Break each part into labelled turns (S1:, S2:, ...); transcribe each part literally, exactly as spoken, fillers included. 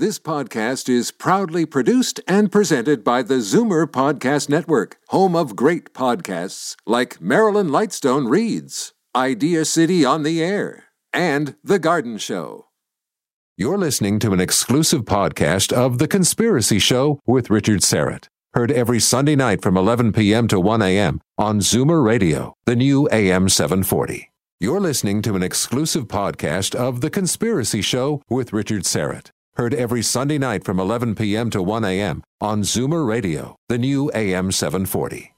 S1: This podcast is proudly produced and presented by the Zoomer Podcast Network, home of great podcasts like Marilyn Lightstone Reads, Idea City on the Air, and The Garden Show. You're listening to an exclusive podcast of The Conspiracy Show with Richard Syrett. Heard every Sunday night from eleven p.m. to one a.m. on Zoomer Radio, the new A M seven forty. You're listening to an exclusive podcast of The Conspiracy Show with Richard Syrett. Heard every Sunday night from eleven p.m. to one a.m. on Zoomer Radio, the new A M seven forty.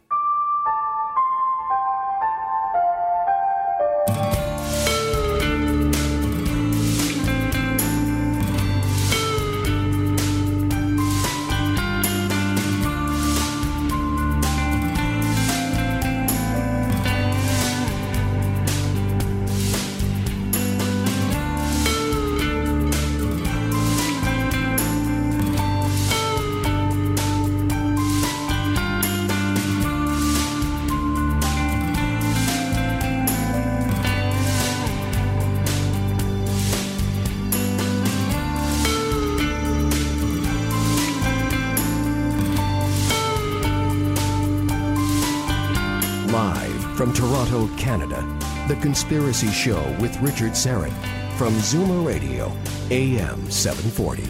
S2: From Toronto, Canada, The Conspiracy Show with Richard Syrett from Zoomer Radio, A M seven forty.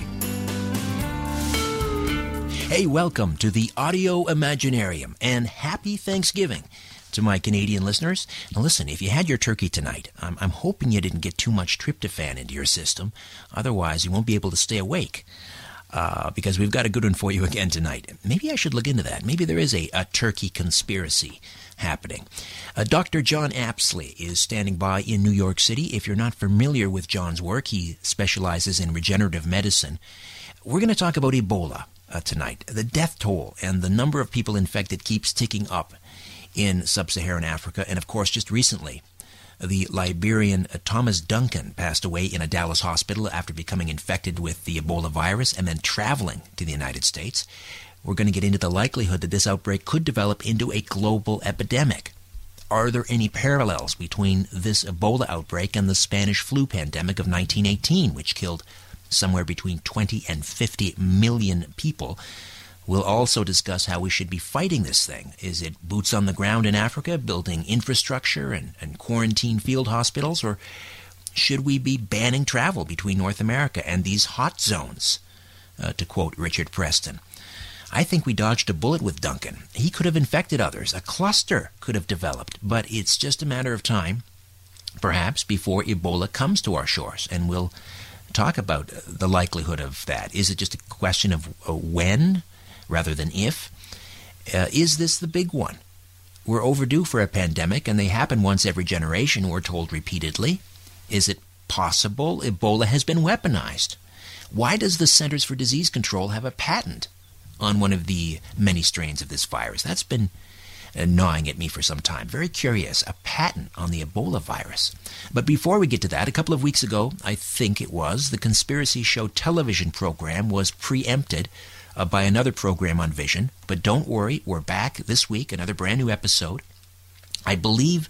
S3: Hey, welcome to the Audio Imaginarium, and happy Thanksgiving to my Canadian listeners. Now listen, if you had your turkey tonight, I'm, I'm hoping you didn't get too much tryptophan into your system. Otherwise, you won't be able to stay awake. Uh, because we've got a good one for you again tonight. Maybe I should look into that. Maybe there is a, a turkey conspiracy happening. Uh, Doctor John Apsley is standing by in New York City. If you're not familiar with John's work, he specializes in regenerative medicine. We're going to talk about Ebola uh, tonight. The death toll and the number of people infected keeps ticking up in sub-Saharan Africa. And of course, just recently, the Liberian uh, Thomas Duncan passed away in a Dallas hospital after becoming infected with the Ebola virus and then traveling to the United States. We're going to get into the likelihood that this outbreak could develop into a global epidemic. Are there any parallels between this Ebola outbreak and the Spanish flu pandemic of nineteen eighteen, which killed somewhere between twenty and fifty million people? We'll also discuss how we should be fighting this thing. Is it boots on the ground in Africa, building infrastructure and, and quarantine field hospitals, or should we be banning travel between North America and these hot zones, uh, to quote Richard Preston? I think we dodged a bullet with Duncan. He could have infected others. A cluster could have developed, but it's just a matter of time, perhaps, before Ebola comes to our shores, and we'll talk about the likelihood of that. Is it just a question of uh, when rather than if? Uh, is this the big one? We're overdue for a pandemic, and they happen once every generation, we're told repeatedly. Is it possible Ebola has been weaponized? Why does the Centers for Disease Control have a patent on one of the many strains of this virus? That's been uh, gnawing at me for some time. Very curious. A patent on the Ebola virus. But before we get to that, a couple of weeks ago, I think it was, the Conspiracy Show television program was preempted uh, by another program on Vision. But don't worry, we're back this week, another brand new episode. I believe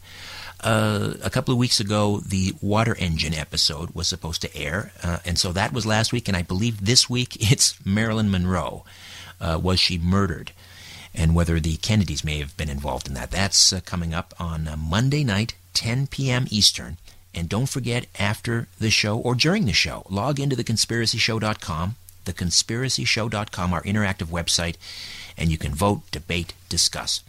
S3: uh, a couple of weeks ago, the Water Engine episode was supposed to air. Uh, and so that was last week. And I believe this week it's Marilyn Monroe. Uh, was she murdered? And whether the Kennedys may have been involved in that. That's uh, coming up on uh, Monday night, ten p.m. Eastern. And don't forget, after the show or during the show, log into the conspiracy show dot com, the conspiracy show dot com, our interactive website, and you can vote, debate, discuss.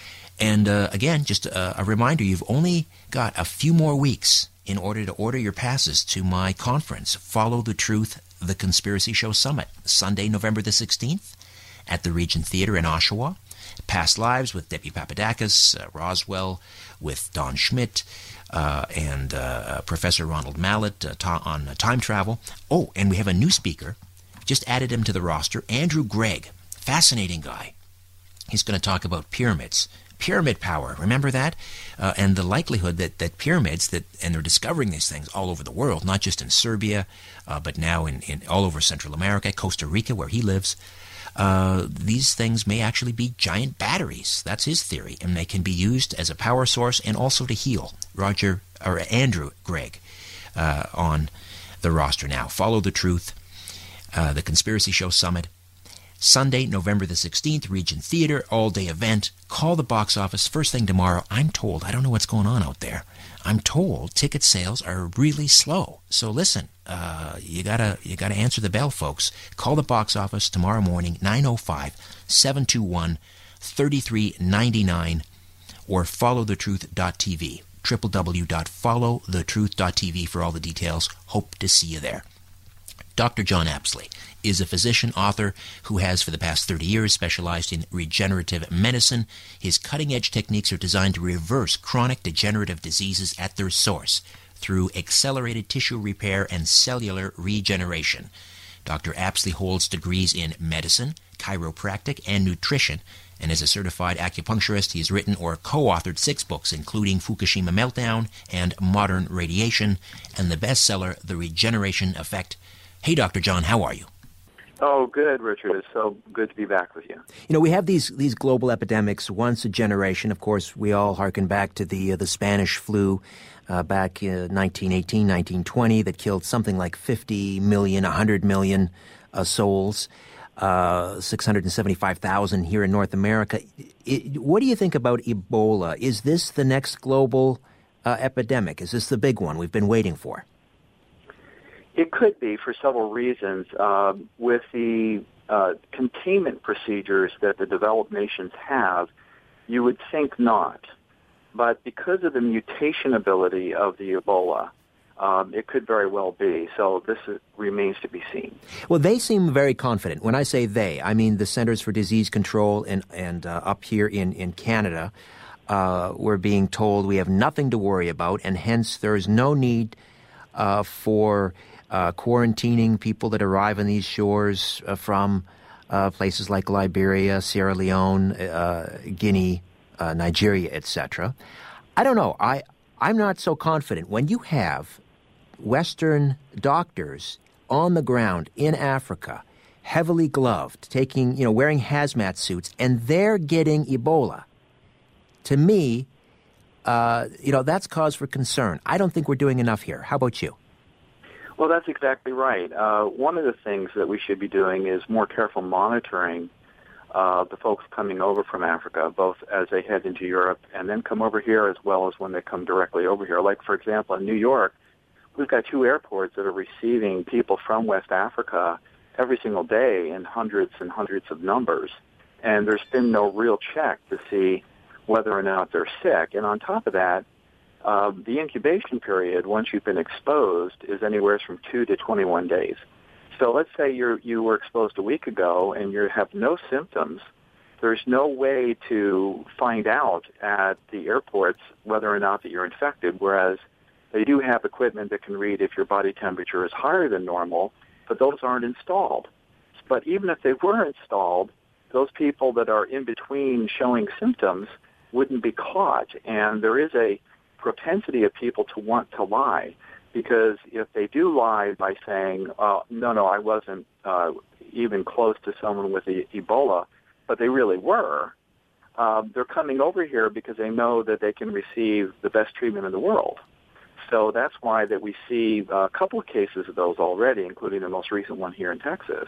S3: And uh, again, just a, a reminder, you've only got a few more weeks in order to order your passes to my conference, Follow the Truth, The Conspiracy Show Summit, Sunday, November the sixteenth. At the Regent Theatre in Oshawa. Past Lives with Debbie Papadakis, uh, Roswell with Don Schmidt, uh, and uh, Professor Ronald Mallett uh, ta- on uh, time travel. Oh, and we have a new speaker. Just added him to the roster, Andrew Gregg. Fascinating guy. He's going to talk about pyramids. Pyramid power, remember that? Uh, and the likelihood that, that pyramids, that and they're discovering these things all over the world, not just in Serbia, uh, but now in, in all over Central America, Costa Rica, where he lives. Uh, these things may actually be giant batteries. That's his theory, and they can be used as a power source and also to heal. Roger or Andrew Gregg uh, on the roster now. Follow the Truth. uh, the Conspiracy Show Summit. Sunday, November the sixteenth, Regent Theater, all-day event. Call the box office first thing tomorrow. I'm told, I don't know what's going on out there, I'm told ticket sales are really slow. So listen, uh, you gotta you gotta answer the bell, folks. Call the box office tomorrow morning, nine oh five, seven two one, three three nine nine, or follow the truth dot t v. w w w dot follow the truth dot t v for all the details. Hope to see you there. Doctor John Apsley is a physician author who has for the past thirty years specialized in regenerative medicine. His cutting-edge techniques are designed to reverse chronic degenerative diseases at their source through accelerated tissue repair and cellular regeneration. Doctor Apsley holds degrees in medicine, chiropractic, and nutrition, and as a certified acupuncturist, he has written or co-authored six books, including Fukushima Meltdown and Modern Radiation, and the bestseller, The Regeneration Effect. Hey, Doctor John, how are you?
S4: Oh, good, Richard. It's so good to be back with you.
S3: You know, we have these these global epidemics once a generation. Of course, we all harken back to the uh, the Spanish flu uh, back in nineteen eighteen, nineteen twenty that killed something like fifty million, one hundred million uh, souls, uh, six hundred seventy-five thousand here in North America. It, what do you think about Ebola? Is this the next global uh, epidemic? Is this the big one we've been waiting for?
S4: It could be for several reasons. Uh, with the uh, containment procedures that the developed nations have, you would think not. But because of the mutation ability of the Ebola, um, it could very well be. So this is, remains to be seen.
S3: Well, they seem very confident. When I say they, I mean the Centers for Disease Control and, and uh, up here in, in Canada, uh, we're being told we have nothing to worry about, and hence there is no need uh, for... Uh, quarantining people that arrive on these shores uh, from uh, places like Liberia, Sierra Leone, uh, Guinea, uh, Nigeria, et cetera. I don't know. I, I'm not so confident. When you have Western doctors on the ground in Africa, heavily gloved, taking, you know, wearing hazmat suits, and they're getting Ebola, to me, uh, you know, that's cause for concern. I don't think we're doing enough here. How about you?
S4: Well, that's exactly right. Uh, one of the things that we should be doing is more careful monitoring uh, the folks coming over from Africa, both as they head into Europe and then come over here, as well as when they come directly over here. Like, for example, in New York, we've got two airports that are receiving people from West Africa every single day in hundreds and hundreds of numbers, and there's been no real check to see whether or not they're sick. And on top of that, Uh, the incubation period, once you've been exposed, is anywhere from two to twenty-one days. So let's say you're, you were exposed a week ago and you have no symptoms. There's no way to find out at the airports whether or not that you're infected, whereas they do have equipment that can read if your body temperature is higher than normal, but those aren't installed. But even if they were installed, those people that are in between showing symptoms wouldn't be caught. And there is a propensity of people to want to lie, because if they do lie by saying, uh, no, no, I wasn't uh, even close to someone with e- Ebola, but they really were, uh, they're coming over here because they know that they can receive the best treatment in the world. So that's why that we see a couple of cases of those already, including the most recent one here in Texas.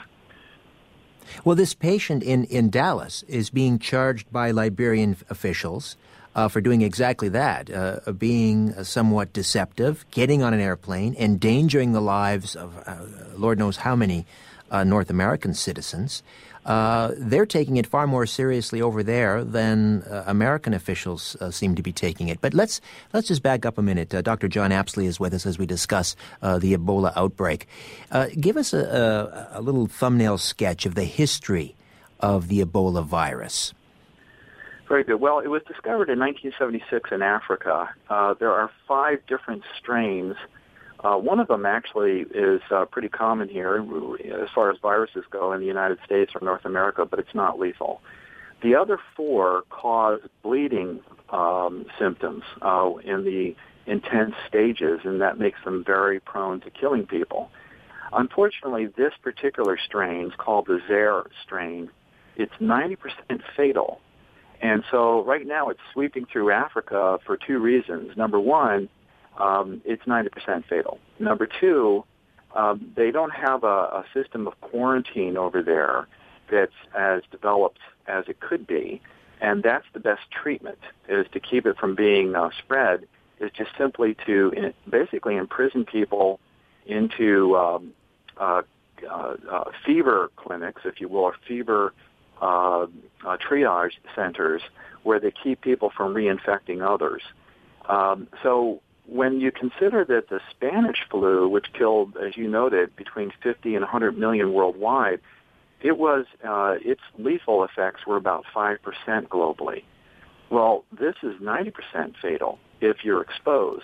S3: Well, this patient in, in Dallas is being charged by Liberian officials Uh, for doing exactly that, uh, being uh, somewhat deceptive, getting on an airplane, endangering the lives of uh, Lord knows how many uh, North American citizens. Uh, they're taking it far more seriously over there than uh, American officials uh, seem to be taking it. But let's let's just back up a minute. Uh, Doctor John Apsley is with us as we discuss uh, the Ebola outbreak. Uh, give us a, a, a little thumbnail sketch of the history of the Ebola virus.
S4: Very good. Well, it was discovered in nineteen seventy-six in Africa. Uh, there are five different strains. Uh, one of them actually is uh, pretty common here as far as viruses go in the United States or North America, but it's not lethal. The other four cause bleeding um, symptoms uh, in the intense stages, and that makes them very prone to killing people. Unfortunately, this particular strain is called the Zaire strain. It's ninety percent fatal. And so right now it's sweeping through Africa for two reasons. Number one, um, it's ninety percent fatal. Number two, um, they don't have a, a system of quarantine over there that's as developed as it could be. And that's the best treatment, is to keep it from being uh, spread, is just simply to in, basically imprison people into um, uh, uh, uh, fever clinics, if you will, or fever uh, uh, triage centers where they keep people from reinfecting others. Um, so when you consider that the Spanish flu, which killed, as you noted, between fifty and one hundred million worldwide, it was uh, its lethal effects were about five percent globally. Well, this is ninety percent fatal if you're exposed.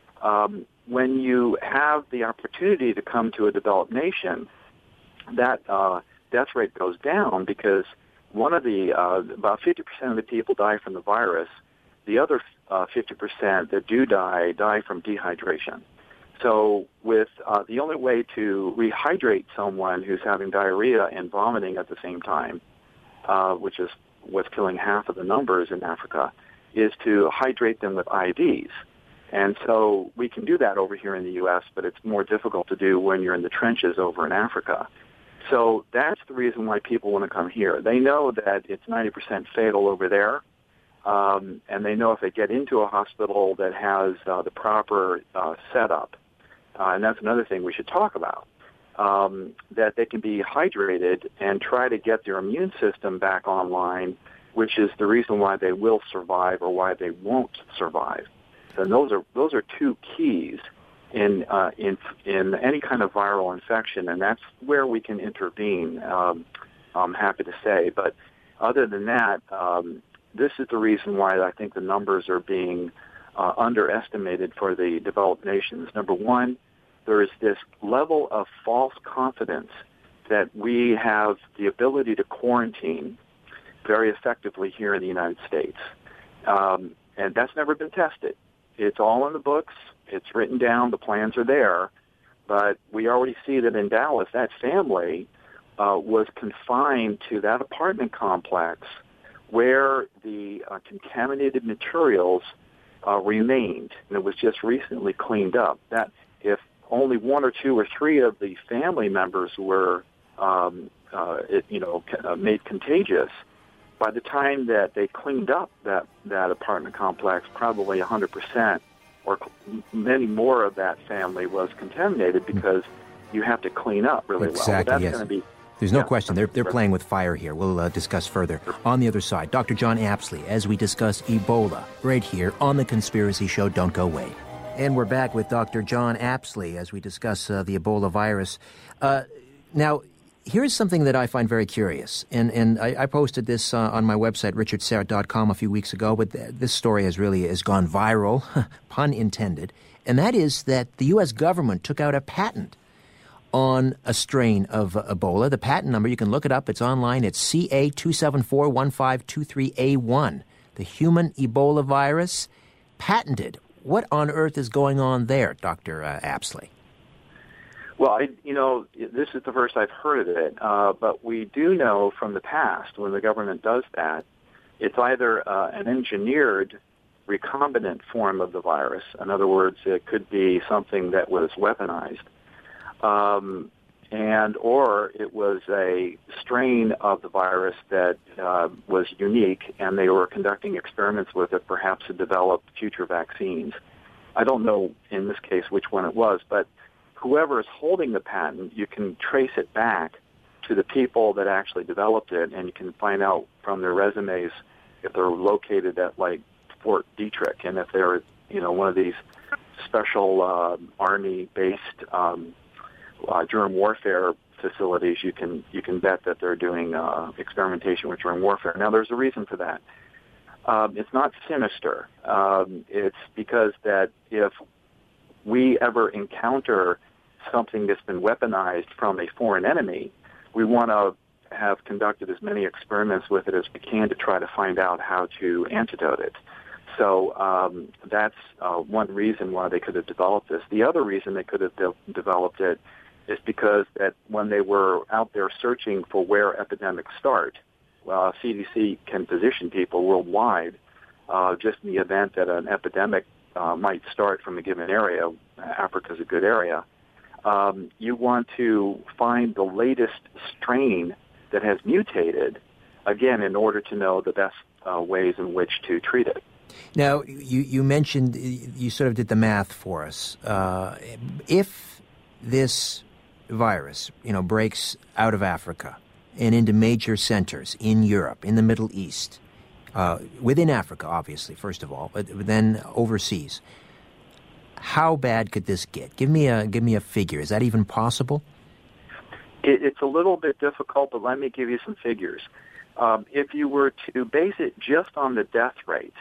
S4: Um, when you have the opportunity to come to a developed nation, that uh, death rate goes down because one of the, uh, about fifty percent of the people die from the virus. The other uh, fifty percent that do die, die from dehydration. So with uh, the only way to rehydrate someone who's having diarrhea and vomiting at the same time, uh, which is what's killing half of the numbers in Africa, is to hydrate them with I Vs. And so we can do that over here in the U S, but it's more difficult to do when you're in the trenches over in Africa. So that's the reason why people want to come here. They know that it's ninety percent fatal over there, um, and they know if they get into a hospital that has uh, the proper uh, setup, uh, and that's another thing we should talk about, um, that they can be hydrated and try to get their immune system back online, which is the reason why they will survive or why they won't survive. So those are those are two keys in uh, in in any kind of viral infection, and that's where we can intervene. Um, I'm happy to say, but other than that, um, this is the reason why I think the numbers are being uh, underestimated for the developed nations. Number one, there is this level of false confidence that we have the ability to quarantine very effectively here in the United States, um, and that's never been tested. It's all in the books. It's written down. The plans are there. But we already see that in Dallas, that family uh, was confined to that apartment complex where the uh, contaminated materials uh, remained, and it was just recently cleaned up. That if only one or two or three of the family members were, um, uh, it, you know, uh, made contagious, by the time that they cleaned up that, that apartment complex, probably one hundred percent or many more of that family was contaminated because you have to clean up really
S3: exactly,
S4: well. Well, that's
S3: yes.
S4: going to be,
S3: There's no
S4: yeah,
S3: question. They're, they're playing with fire here. We'll uh, discuss further on the other side. Doctor John Apsley, as we discuss Ebola, right here on The Conspiracy Show. Don't go away. And we're back with Doctor John Apsley as we discuss uh, the Ebola virus. Uh, now, here's something that I find very curious, and, and I, I posted this uh, on my website, richard syrett dot com, a few weeks ago, but th- this story has really has gone viral, pun intended, and that is that the U S government took out a patent on a strain of uh, Ebola. The patent number, you can look it up, it's online, it's C A two seven four one five two three A one, the human Ebola virus, patented. What on earth is going on there, Doctor Uh, Apsley?
S4: Well, I, you know, this is the first I've heard of it, uh, but we do know from the past when the government does that, it's either uh, an engineered recombinant form of the virus. In other words, it could be something that was weaponized, um, and or it was a strain of the virus that uh, was unique, and they were conducting experiments with it, perhaps to develop future vaccines. I don't know in this case which one it was, but whoever is holding the patent, you can trace it back to the people that actually developed it, and you can find out from their resumes if they're located at, like, Fort Detrick, and if they're, you know, one of these special uh, Army-based um, uh, germ warfare facilities, you can you can bet that they're doing uh, experimentation with germ warfare. Now, there's a reason for that. Um, it's not sinister. Um, it's because that if we ever encounter something that's been weaponized from a foreign enemy, we want to have conducted as many experiments with it as we can to try to find out how to antidote it. So um, that's uh, one reason why they could have developed this. The other reason they could have de- developed it is because that when they were out there searching for where epidemics start, well, C D C can position people worldwide uh, just in the event that an epidemic uh, might start from a given area. Africa's a good area. Um, you want to find the latest strain that has mutated, again, in order to know the best uh, ways in which to treat it.
S3: Now, you, you mentioned, you sort of did the math for us. Uh, if this virus, you know, breaks out of Africa and into major centers in Europe, in the Middle East, uh, within Africa, obviously, first of all, but then overseas, how bad could this get? Give me a give me a figure. Is that even possible?
S4: It, it's a little bit difficult, but let me give you some figures. Um, if you were to base it just on the death rate,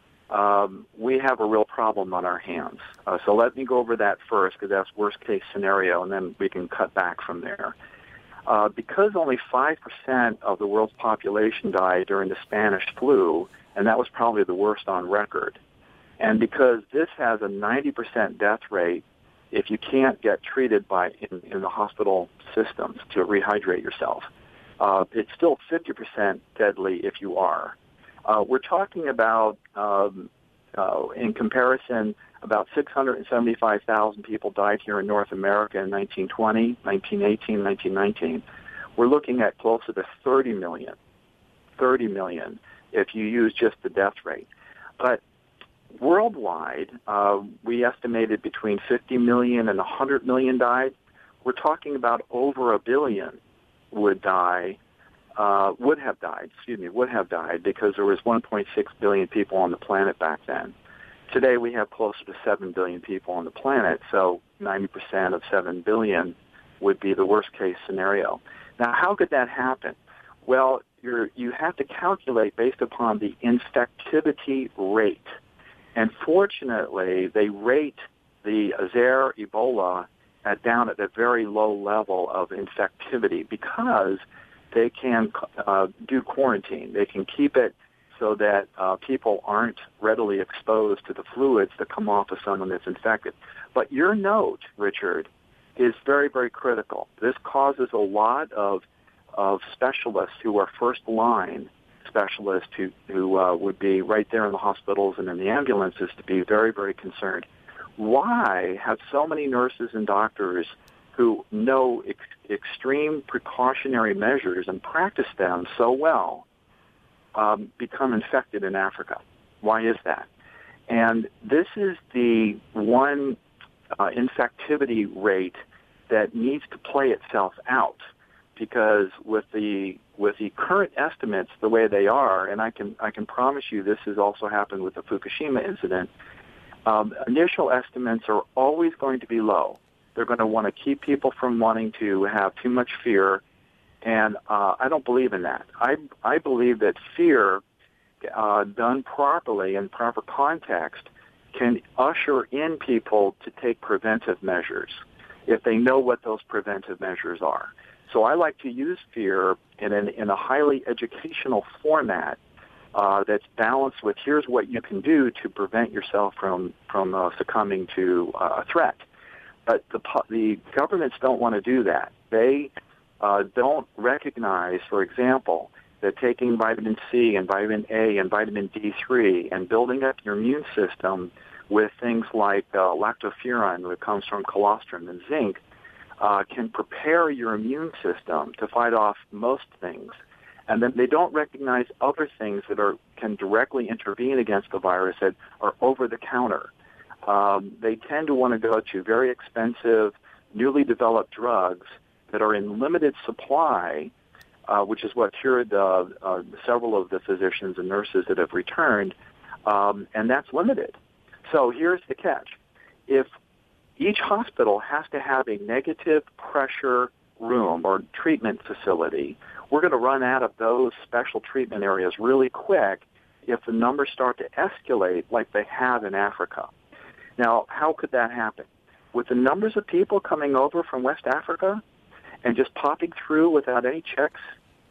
S4: um, we have a real problem on our hands. Uh, so let me go over that first, because that's worst case scenario, and then we can cut back from there. Uh, because only five percent of the world's population died during the Spanish flu, and that was probably the worst on record, and because this has a ninety percent death rate if you can't get treated by in, in the hospital systems to rehydrate yourself, uh, it's still fifty percent deadly if you are. Uh, we're talking about, um, uh, in comparison, about six hundred seventy-five thousand people died here in North America in nineteen twenty, nineteen eighteen, nineteen nineteen. We're looking at closer to thirty million, thirty million if you use just the death rate. But worldwide, uh, we estimated between fifty million and one hundred million died. We're talking about over a billion would die, uh, would have died, excuse me, would have died because there was one point six billion people on the planet back then. Today we have closer to seven billion people on the planet, so ninety percent of seven billion would be the worst case scenario. Now, how could that happen? Well, you're, you have to calculate based upon the infectivity rate. And fortunately, they rate the Zaire Ebola at, down at a very low level of infectivity because they can uh, do quarantine. They can keep it so that uh, people aren't readily exposed to the fluids that come off of someone that's infected. But your note, Richard, is very, very critical. This causes a lot of of specialists who are first-line specialists who, who uh, would be right there in the hospitals and in the ambulances to be very, very concerned. Why have so many nurses and doctors who know ex- extreme precautionary measures and practice them so well Um, become infected in Africa? Why is that? And this is the one uh, infectivity rate that needs to play itself out, because with the with the current estimates the way they are, and I can I can promise you this has also happened with the Fukushima incident. Um, initial estimates are always going to be low. They're going to want to keep people from wanting to have too much fear. And uh, I don't believe in that. I I believe that fear, uh, done properly in proper context, can usher in people to take preventive measures if they know what those preventive measures are. So I like to use fear in an, in a highly educational format uh, that's balanced with here's what you can do to prevent yourself from from uh, succumbing to uh, a threat. But the the governments don't want to do that. They Uh, don't recognize, for example, that taking vitamin C and vitamin A and vitamin D three and building up your immune system with things like uh, lactoferrin that comes from colostrum and zinc uh, can prepare your immune system to fight off most things. And then they don't recognize other things that are can directly intervene against the virus that are over-the-counter. Um, they tend to want to go to very expensive, newly developed drugs that are in limited supply, uh, which is what cured uh, uh, several of the physicians and nurses that have returned, um, and that's limited. So here's the catch. If each hospital has to have a negative pressure room or treatment facility, we're going to run out of those special treatment areas really quick if the numbers start to escalate like they have in Africa. Now, how could that happen? With the numbers of people coming over from West Africa and just popping through without any checks,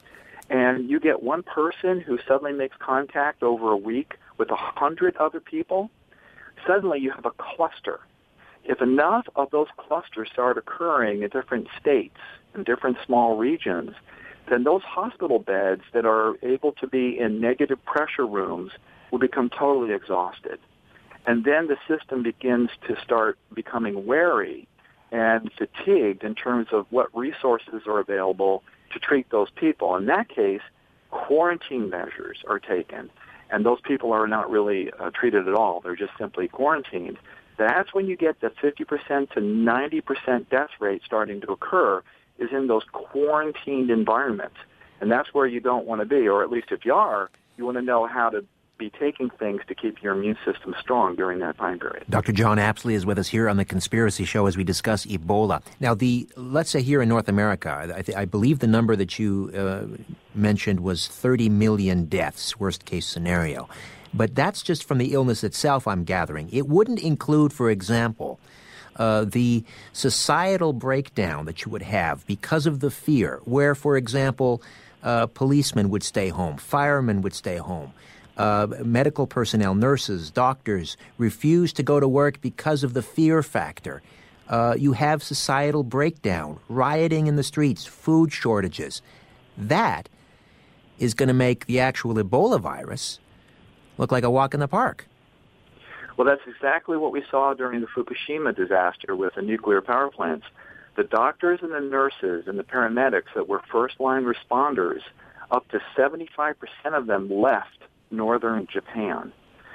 S4: and you get one person who suddenly makes contact over a week with a hundred other people, suddenly you have a cluster. If enough of those clusters start occurring in different states and different small regions, then those hospital beds that are able to be in negative pressure rooms will become totally exhausted. And then the system begins to start becoming wary and fatigued in terms of what resources are available to treat those people. In that case, quarantine measures are taken, and those people are not really uh, treated at all. They're just simply quarantined. That's when you get the fifty percent to ninety percent death rate starting to occur, is in those quarantined environments. And that's where you don't want to be, or at least if you are, you want to know how to be taking things to keep your immune system strong during that time period.
S3: Doctor John Apsley is with us here on The Conspiracy Show as we discuss Ebola. Now, the let's say here in North America, I, th- I believe the number that you uh, mentioned was thirty million deaths, worst case scenario. But that's just from the illness itself, I'm gathering. It wouldn't include, for example, uh, the societal breakdown that you would have because of the fear, where, for example, uh, policemen would stay home, firemen would stay home. Uh, medical personnel, nurses, doctors refuse to go to work because of the fear factor. Uh, you have societal breakdown, rioting in the streets, food shortages. That is going to make the actual Ebola virus look like a walk in the park.
S4: Well, that's exactly what we saw during the Fukushima disaster with the nuclear power plants. The doctors and the nurses and the paramedics that were first-line responders, up to seventy-five percent of them left northern Japan.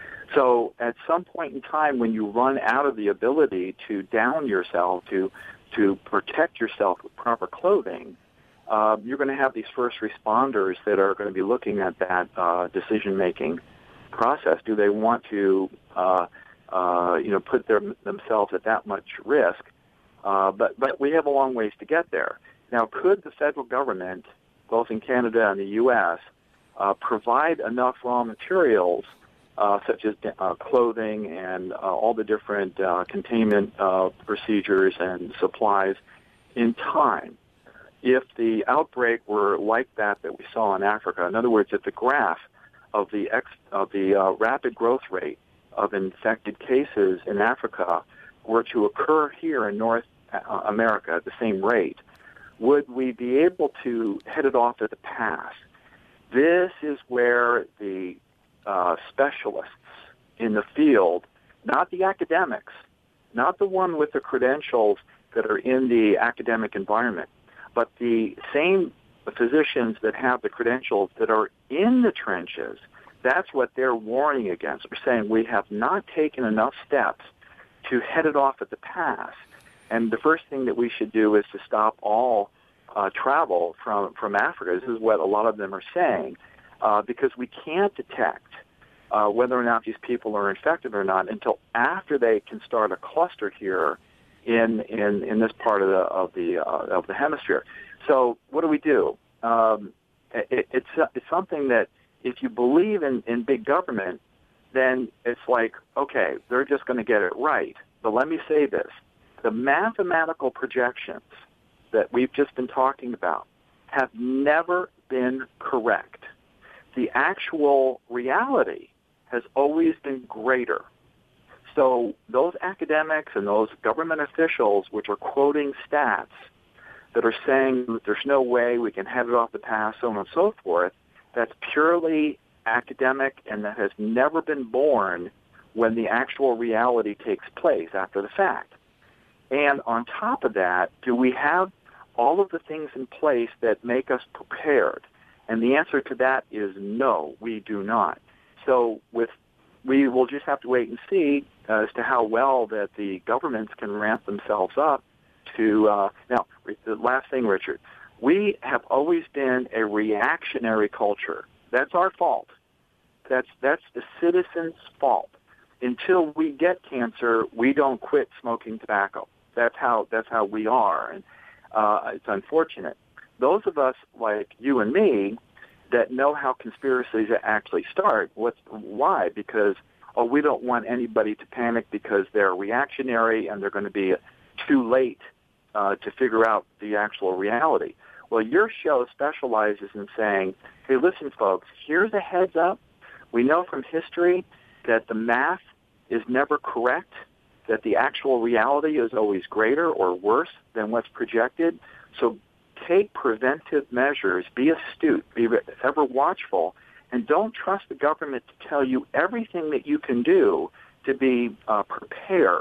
S4: So at some point in time when you run out of the ability to down yourself, to to protect yourself with proper clothing, uh, you're going to have these first responders that are going to be looking at that uh, decision-making process. Do they want to uh, uh, you know, put their, themselves at that much risk? Uh, but, but we have a long ways to get there. Now, could the federal government, both in Canada and the U S, Uh, provide enough raw materials, uh, such as uh, clothing and uh, all the different uh, containment uh, procedures and supplies in time? If the outbreak were like that that we saw in Africa, in other words, if the graph of the ex, of the uh, rapid growth rate of infected cases in Africa were to occur here in North uh, America at the same rate, would we be able to head it off at the pass? This is where the uh, specialists in the field, not the academics, not the one with the credentials that are in the academic environment, but the same physicians that have the credentials that are in the trenches, that's what they're warning against. They're saying we have not taken enough steps to head it off at the pass. And the first thing that we should do is to stop all Uh, travel from, from Africa. This is what a lot of them are saying, uh, because we can't detect uh, whether or not these people are infected or not until after they can start a cluster here in in, in this part of the of the uh, of the hemisphere. So what do we do? Um, it, it's uh, it's something that if you believe in, in big government, then it's like, okay, they're just going to get it right. But let me say this: the mathematical projections that we've just been talking about have never been correct. The actual reality has always been greater. So those academics and those government officials which are quoting stats that are saying there's no way we can head it off the pass, so on and so forth, that's purely academic and that has never been born when the actual reality takes place after the fact. And on top of that, do we have all of the things in place that make us prepared? And the answer to that is no, we do not. So with we will just have to wait and see as to how well that the governments can ramp themselves up to, uh, now, the last thing, Richard, we have always been a reactionary culture. That's our fault. That's, that's the citizens' fault. Until we get cancer, we don't quit smoking tobacco. That's how, that's how we are. And Uh, it's unfortunate. Those of us like you and me that know how conspiracies actually start, what's, why? Because, oh, we don't want anybody to panic because they're reactionary and they're going to be too late uh, to figure out the actual reality. Well, your show specializes in saying, hey, listen, folks, here's a heads up. We know from history that the math is never correct, that the actual reality is always greater or worse than what's projected. So take preventive measures, be astute, be ever watchful, and don't trust the government to tell you everything that you can do to be uh, prepared.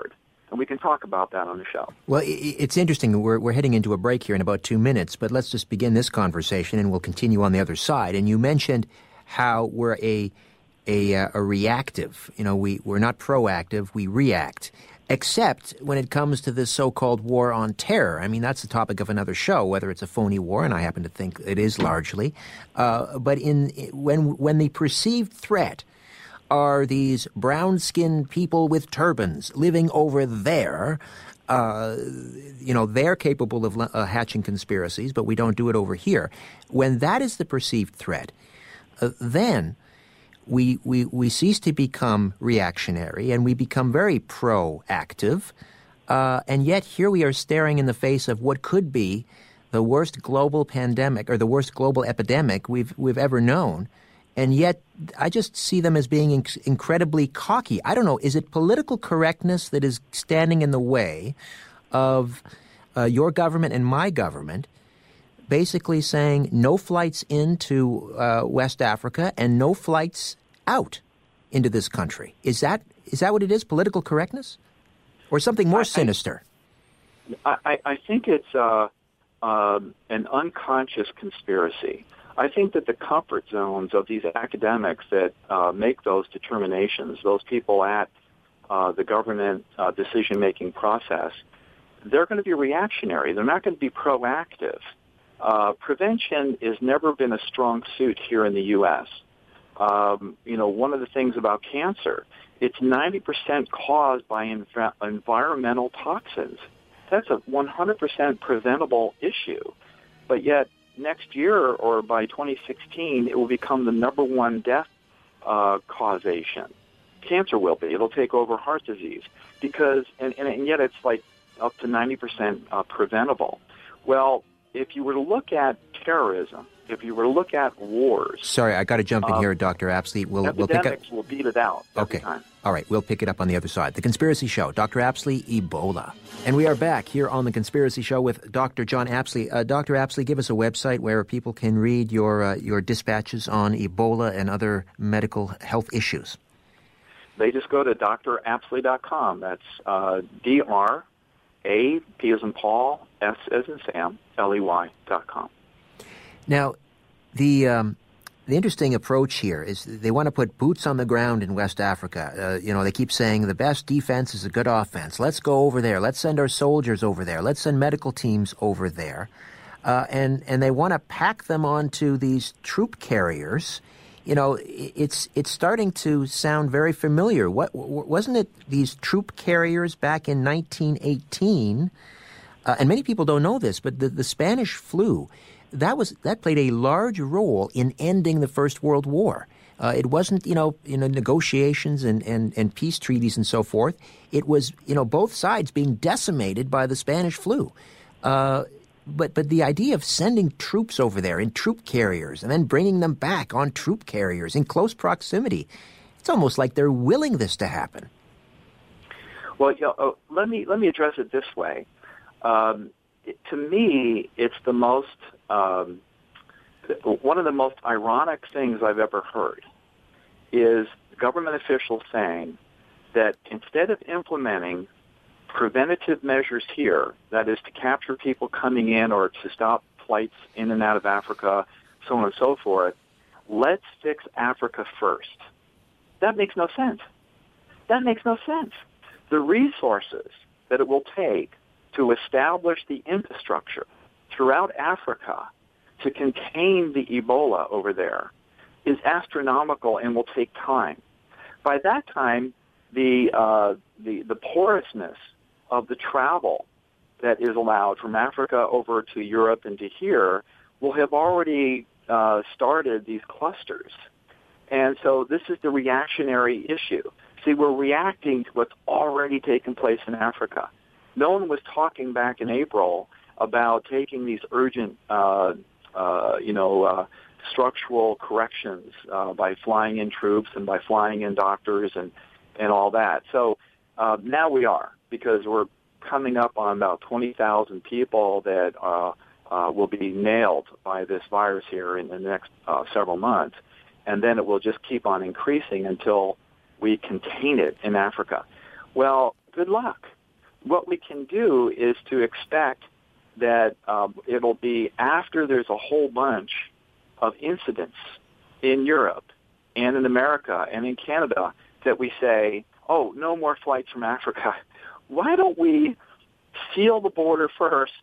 S4: And we can talk about that on the show.
S3: Well, it's interesting. We're, we're heading into a break here in about two minutes, but let's just begin this conversation and we'll continue on the other side. And you mentioned how we're a a, a reactive. You know, we, we're not proactive, we react, except when it comes to this so-called war on terror. I mean, that's the topic of another show, whether it's a phony war, and I happen to think it is largely. Uh, but in when when the perceived threat are these brown-skinned people with turbans living over there. Uh, you know, they're capable of uh, hatching conspiracies, but we don't do it over here. When that is the perceived threat, uh, then we, we, we cease to become reactionary and we become very proactive. Uh, and yet here we are staring in the face of what could be the worst global pandemic or the worst global epidemic we've we've ever known. And yet, I just see them as being inc- incredibly cocky. I don't know, is it political correctness that is standing in the way of uh, your government and my government basically saying no flights into uh, West Africa and no flights out into this country? Is that is that what it is, political correctness? Or something more I, sinister?
S4: I, I, I think it's uh, uh, an unconscious conspiracy. I think that the comfort zones of these academics that uh, make those determinations, those people at uh, the government uh, decision-making process, they're going to be reactionary. They're not going to be proactive. Uh, prevention has never been a strong suit here in the U S Um, you know, one of the things about cancer, it's ninety percent caused by env- environmental toxins. That's a one hundred percent preventable issue. But yet, next year or by twenty sixteen, it will become the number one death uh, causation. Cancer will be. It'll take over heart disease because, and, and, and yet it's like up to ninety percent uh, preventable. Well, if you were to look at terrorism, if you were to look at wars...
S3: Sorry, I got to jump in um, here, Doctor Apsley. We'll,
S4: epidemics
S3: we'll pick up...
S4: will beat it out every
S3: okay.
S4: time.
S3: All right, we'll pick it up on the other side. The Conspiracy Show, Doctor Apsley, Ebola. And we are back here on The Conspiracy Show with Doctor John Apsley. Uh, Doctor Apsley, give us a website where people can read your uh, your dispatches on Ebola and other medical health issues.
S4: They just go to D R apsley dot com. That's uh, D R A, P as in Paul, S as in Sam, L E Y dot com.
S3: Now, the... Um, The interesting approach here is they want to put boots on the ground in West Africa. Uh, you know, they keep saying the best defense is a good offense. Let's go over there. Let's send our soldiers over there. Let's send medical teams over there. Uh, and, and they want to pack them onto these troop carriers. You know, it's it's starting to sound very familiar. What wasn't it these troop carriers back in nineteen eighteen? Uh, and many people don't know this, but the, the Spanish flu, That was that played a large role in ending the First World War. Uh, it wasn't, you know, you know, negotiations and, and, and peace treaties and so forth. It was, you know, both sides being decimated by the Spanish flu. Uh, but but the idea of sending troops over there in troop carriers and then bringing them back on troop carriers in close proximity, it's almost like they're willing this to happen.
S4: Well, you know, uh, let me let me address it this way. Um, it, to me, it's the most um, one of the most ironic things I've ever heard is government officials saying that instead of implementing preventative measures here, that is to capture people coming in or to stop flights in and out of Africa, so on and so forth, let's fix Africa first. That makes no sense. That makes no sense. The resources that it will take to establish the infrastructure throughout Africa to contain the Ebola over there is astronomical and will take time. By that time, the uh, the, the porousness of the travel that is allowed from Africa over to Europe and to here will have already uh, started these clusters. And so this is the reactionary issue. See, we're reacting to what's already taken place in Africa. No one was talking back in April about taking these urgent, uh, uh, you know, uh, structural corrections uh, by flying in troops and by flying in doctors and, and all that. So uh, now we are, because we're coming up on about twenty thousand people that uh, uh, will be nailed by this virus here in the next uh, several months. And then it will just keep on increasing until we contain it in Africa. Well, good luck. what we can do is to expect that um, it'll be after there's a whole bunch of incidents in Europe and in America and in Canada that we say, oh, no more flights from Africa. Why don't we seal the border first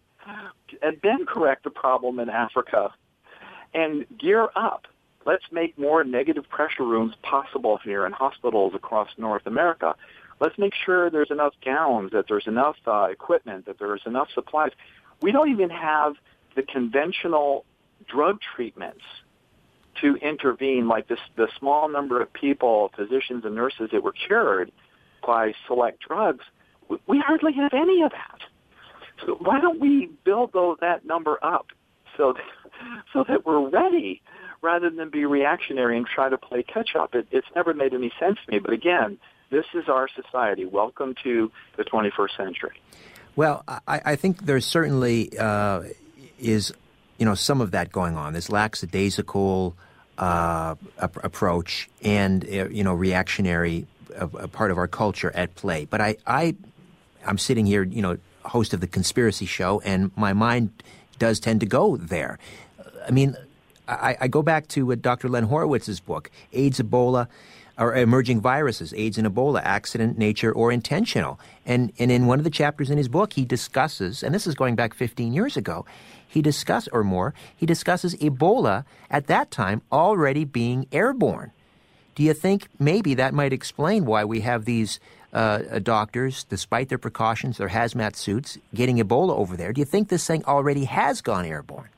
S4: and then correct the problem in Africa and gear up? Let's make more negative pressure rooms possible here in hospitals across North America. Let's make sure there's enough gowns, that there's enough uh, equipment, that there's enough supplies. We don't even have the conventional drug treatments to intervene, like this, the small number of people, physicians and nurses that were cured by select drugs. We hardly have any of that. So why don't we build those, that number up so that, so that we're ready rather than be reactionary and try to play catch-up? It, it's never made any sense to me. But again, this is our society. Welcome to the twenty-first century.
S3: Well, I, I think there certainly uh, is, you know, some of that going on. This lackadaisical uh, ap- approach and, uh, you know, reactionary uh, part of our culture at play. But I, I, I'm sitting here, you know, host of the Conspiracy Show, and my mind does tend to go there. I mean, I, I go back to uh, Doctor Len Horowitz's book, AIDS, Ebola, or Emerging Viruses, AIDS and Ebola, Accident, Nature, or Intentional. And, and in one of the chapters in his book, he discusses, and this is going back fifteen years ago, he discuss or more, he discusses Ebola at that time already being airborne. Do you think maybe that might explain why we have these uh, doctors, despite their precautions, their hazmat suits, getting Ebola over there? Do you think this thing already has gone airborne?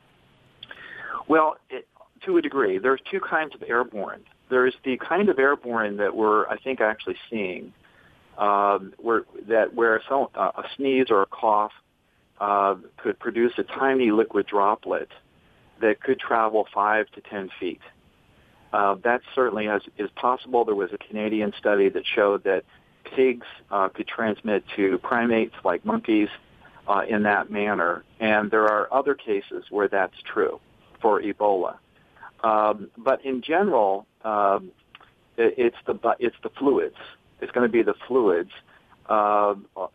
S4: Well, it, to a degree. There's two kinds of airborne. There's the kind of airborne that we're, I think, actually seeing, um, where that where some, uh, a sneeze or a cough uh, could produce a tiny liquid droplet that could travel five to ten feet. Uh, that certainly has, is possible. There was a Canadian study that showed that pigs uh, could transmit to primates like monkeys uh, in that manner, and there are other cases where that's true for Ebola. Um, but in general, um, it, it's the it's the fluids. It's going to be the fluids uh,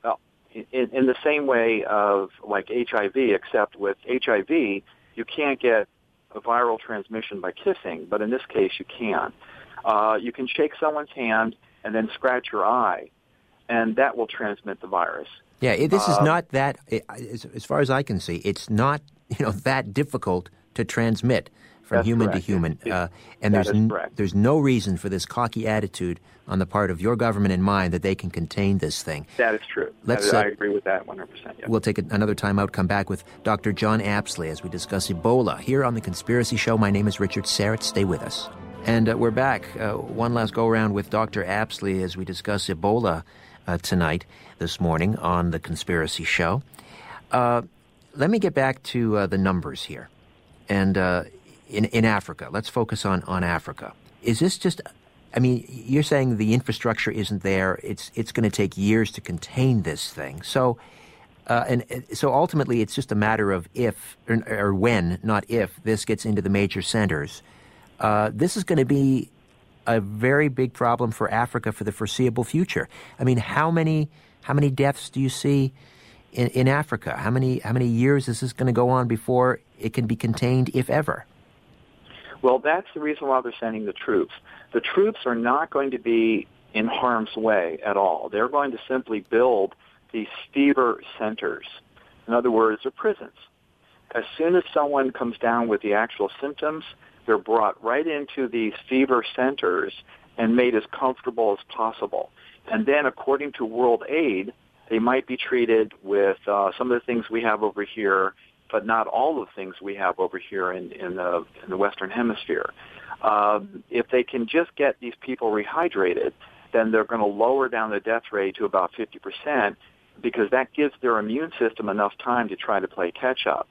S4: in, in the same way of like H I V, except with H I V, you can't get a viral transmission by kissing, but in this case, you can. Uh, you can shake someone's hand and then scratch your eye, and that will transmit the virus.
S3: Yeah, this is
S4: um,
S3: not that, as far as I can see, it's not, you know, that difficult to transmit from
S4: That's
S3: human
S4: correct.
S3: to human.
S4: It,
S3: uh, and there's
S4: n-
S3: there's no reason for this cocky attitude on the part of your government and mine that they can contain this thing.
S4: That is true.
S3: Let's,
S4: I,
S3: uh,
S4: I agree with that one hundred percent. Yeah.
S3: We'll take another time out, come back with Doctor John Apsley as we discuss Ebola. Here on The Conspiracy Show, my name is Richard Serrett. Stay with us. And uh, we're back. Uh, one last go-around with Doctor Apsley as we discuss Ebola uh, tonight, this morning on The Conspiracy Show. Uh, let me get back to uh, the numbers here. And uh, in, in Africa, let's focus on, on Africa. Is this just... I mean, you're saying the infrastructure isn't there. It's it's going to take years to contain this thing. So, uh, and so ultimately, it's just a matter of if or, or when, not if, this gets into the major centers. Uh, this is going to be a very big problem for Africa for the foreseeable future. I mean, how many how many deaths do you see in, in Africa? How many how many years is this going to go on before it can be contained, if ever?
S4: Well, that's the reason why they're sending the troops. The troops are not going to be in harm's way at all. They're going to simply build these fever centers. In other words, they're prisons. As soon as someone comes down with the actual symptoms, they're brought right into these fever centers and made as comfortable as possible. And then, according to World Aid, they might be treated with uh, some of the things we have over here, but not all of the things we have over here in, in, the, in the Western Hemisphere. Um, if they can just get these people rehydrated, then they're going to lower down the death rate to about fifty percent because that gives their immune system enough time to try to play catch-up.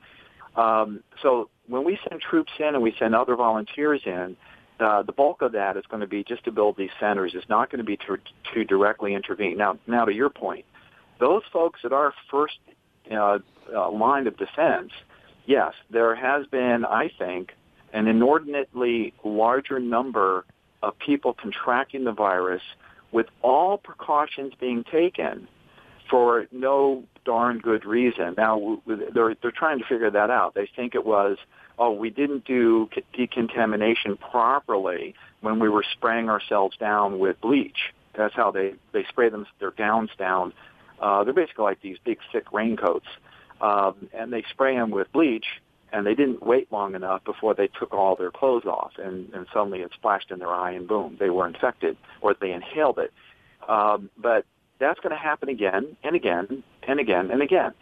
S4: Um, so when we send troops in and we send other volunteers in, uh, the bulk of that is going to be just to build these centers. It's not going to be to, to directly intervene. Now, now to your point, those folks that are first uh, uh, line of defense, yes, there has been, I think, an inordinately larger number of people contracting the virus with all precautions being taken for no darn good reason. Now, they're, they're trying to figure that out. They think it was, oh, we didn't do decontamination properly when we were spraying ourselves down with bleach. That's how they, they spray them, their gowns down. Uh, they're basically like these big, thick raincoats. Um, and they spray them with bleach, and they didn't wait long enough before they took all their clothes off, and, and suddenly it splashed in their eye, and boom, they were infected, or they inhaled it. Um, but that's going to happen again and again and again and again.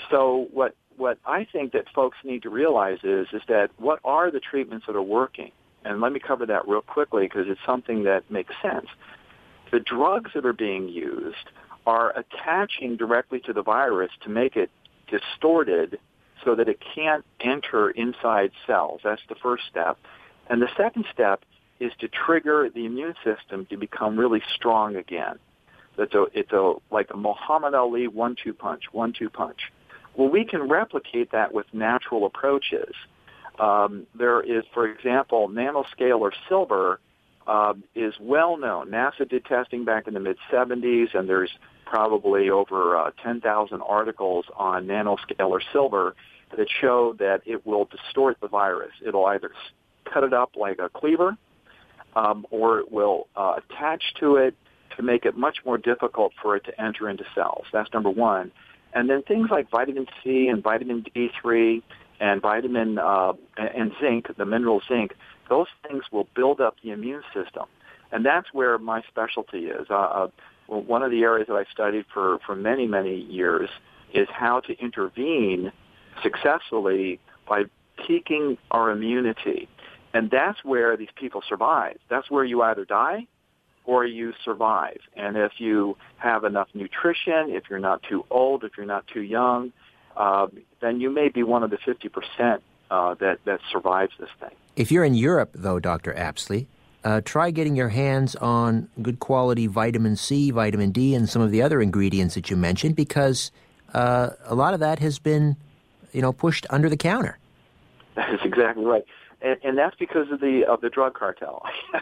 S4: So what what I think that folks need to realize is is that what are the treatments that are working? And let me cover that real quickly because it's something that makes sense. The drugs that are being used are attaching directly to the virus to make it distorted so that it can't enter inside cells. That's the first step. And the second step is to trigger the immune system to become really strong again. It's a, it's a like a Muhammad Ali one-two punch, one-two punch. Well, we can replicate that with natural approaches. Um, there is, for example, nanoscalar silver uh, is well known. NASA did testing back in the mid seventies, and there's probably over uh, ten thousand articles on nanoscalar silver that show that it will distort the virus. It'll either cut it up like a cleaver, um, or it will uh, attach to it to make it much more difficult for it to enter into cells. That's number one. And then things like vitamin C and vitamin D three and vitamin uh, and zinc, the mineral zinc, those things will build up the immune system. And that's where my specialty is. Uh, uh, well, one of the areas that I've studied for, for many, many years is how to intervene successfully by peaking our immunity. And that's where these people survive. That's where you either die or you survive. And if you have enough nutrition, if you're not too old, if you're not too young, uh, then you may be one of the fifty percent uh, that, that survives this thing.
S3: If you're in Europe, though, Doctor Apsley, uh, try getting your hands on good quality vitamin C, vitamin D, and some of the other ingredients that you mentioned, because uh, a lot of that has been, you know, pushed under the counter.
S4: That is exactly right. And, and that's because of the of the drug cartel.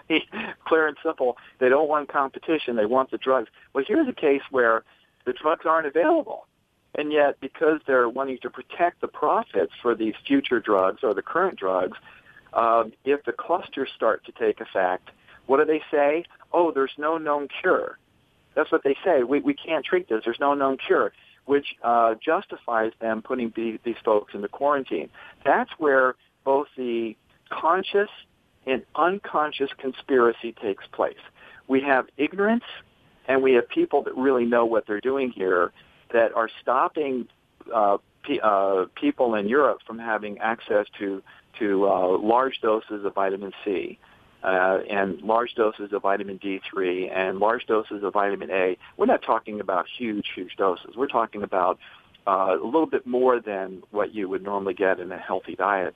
S4: Clear and simple. They don't want competition. They want the drugs. Well, here's a case where the drugs aren't available. And yet, because they're wanting to protect the profits for these future drugs or the current drugs, uh, if the clusters start to take effect, what do they say? Oh, there's no known cure. That's what they say. We we can't treat this. There's no known cure, which uh, justifies them putting the, these folks into quarantine. That's where both the conscious and unconscious conspiracy takes place. We have ignorance, and we have people that really know what they're doing here that are stopping uh, p- uh, people in Europe from having access to to uh, large doses of vitamin C uh, and large doses of vitamin D three and large doses of vitamin A. We're not talking about huge, huge doses. We're talking about uh, a little bit more than what you would normally get in a healthy diet.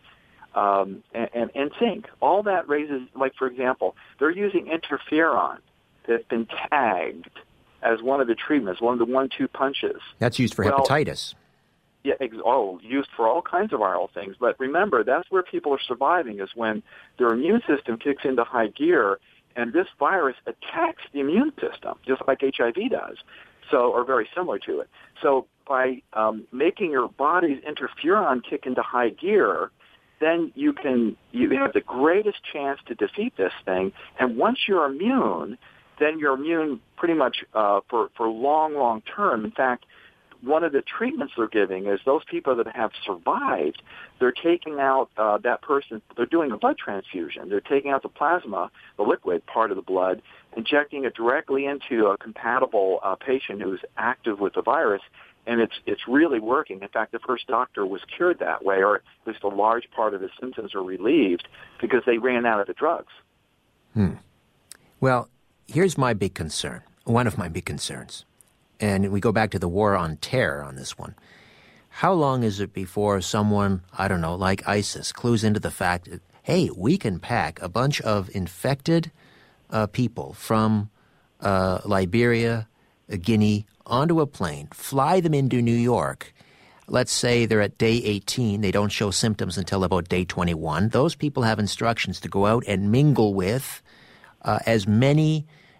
S4: Um, and, and, and zinc, all that raises, like, for example, they're using interferon that's been tagged as one of the treatments, one of the one-two punches.
S3: That's used for well, hepatitis.
S4: Yeah, ex- oh, used for all kinds of viral things. But remember, that's where people are surviving, is when their immune system kicks into high gear, and this virus attacks the immune system, just like H I V does, so or very similar to it. So by um, making your body's interferon kick into high gear, then you can you have the greatest chance to defeat this thing. And once you're immune, then you're immune pretty much uh, for, for long, long term. In fact, one of the treatments they're giving is those people that have survived, they're taking out uh, that person, they're doing a blood transfusion. They're taking out the plasma, the liquid part of the blood, injecting it directly into a compatible uh, patient who's active with the virus. And it's it's really working. In fact, the first doctor was cured that way, or at least a large part of his symptoms are relieved because they ran out of the drugs.
S3: Hmm. Well, here's my big concern, one of my big concerns. And we go back to the war on terror on this one. How long is it before someone, I don't know, like ISIS, clues into the fact that, hey, we can pack a bunch of infected uh, people from uh, Liberia, uh, Guinea, onto a plane, fly them into New York. Let's say they're at day eighteen. They don't show symptoms until about day twenty-one. Those people have instructions to go out and mingle with uh, as many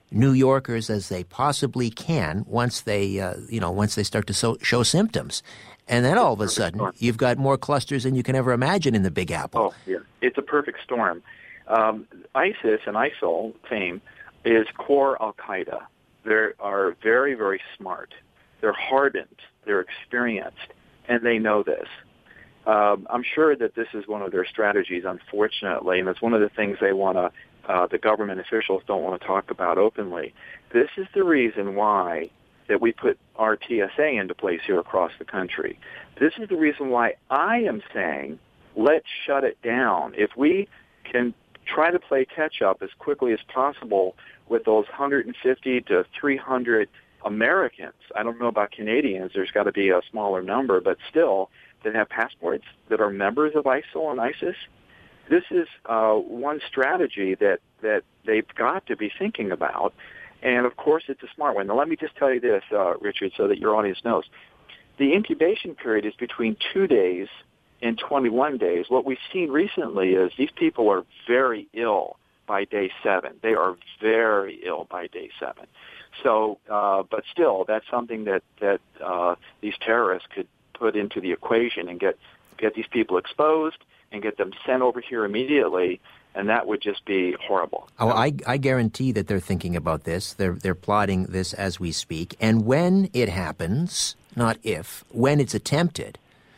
S3: New Yorkers as they possibly can once they, uh, you know, once they start to so, show symptoms. And then all of a sudden, you've got more clusters than you can ever imagine in the Big Apple.
S4: Oh, yeah. It's a perfect storm. Um, ISIS and ISIL fame is core Al-Qaeda. They are very, very smart. They're hardened. They're experienced. And they know this. Um, I'm sure that this is one of their strategies, unfortunately, and it's one of the things they want to, uh, the government officials don't want to talk about openly. This is the reason why that we put our T S A into place here across the country. This is the reason why I am saying, let's shut it down. If we can try to play catch-up as quickly as possible with those one hundred fifty to three hundred Americans, I don't know about Canadians, there's got to be a smaller number, but still, that have passports that are members of ISIL and ISIS, this is uh, one strategy that, that they've got to be thinking about. And, of course, it's a smart one. Now, let me just tell you this, uh, Richard, so that your audience knows. The incubation period is between two days and twenty-one days. What we've seen recently is these people are very ill by day seven. They are very ill by day seven. So, uh, but still, that's something that, that uh, these terrorists could put into the equation and get get these people exposed and get them sent over here immediately, and that would just be horrible.
S3: Oh, I, I guarantee that they're thinking about this. They're they're plotting this as we speak. And when it happens, not if, when it's attempted,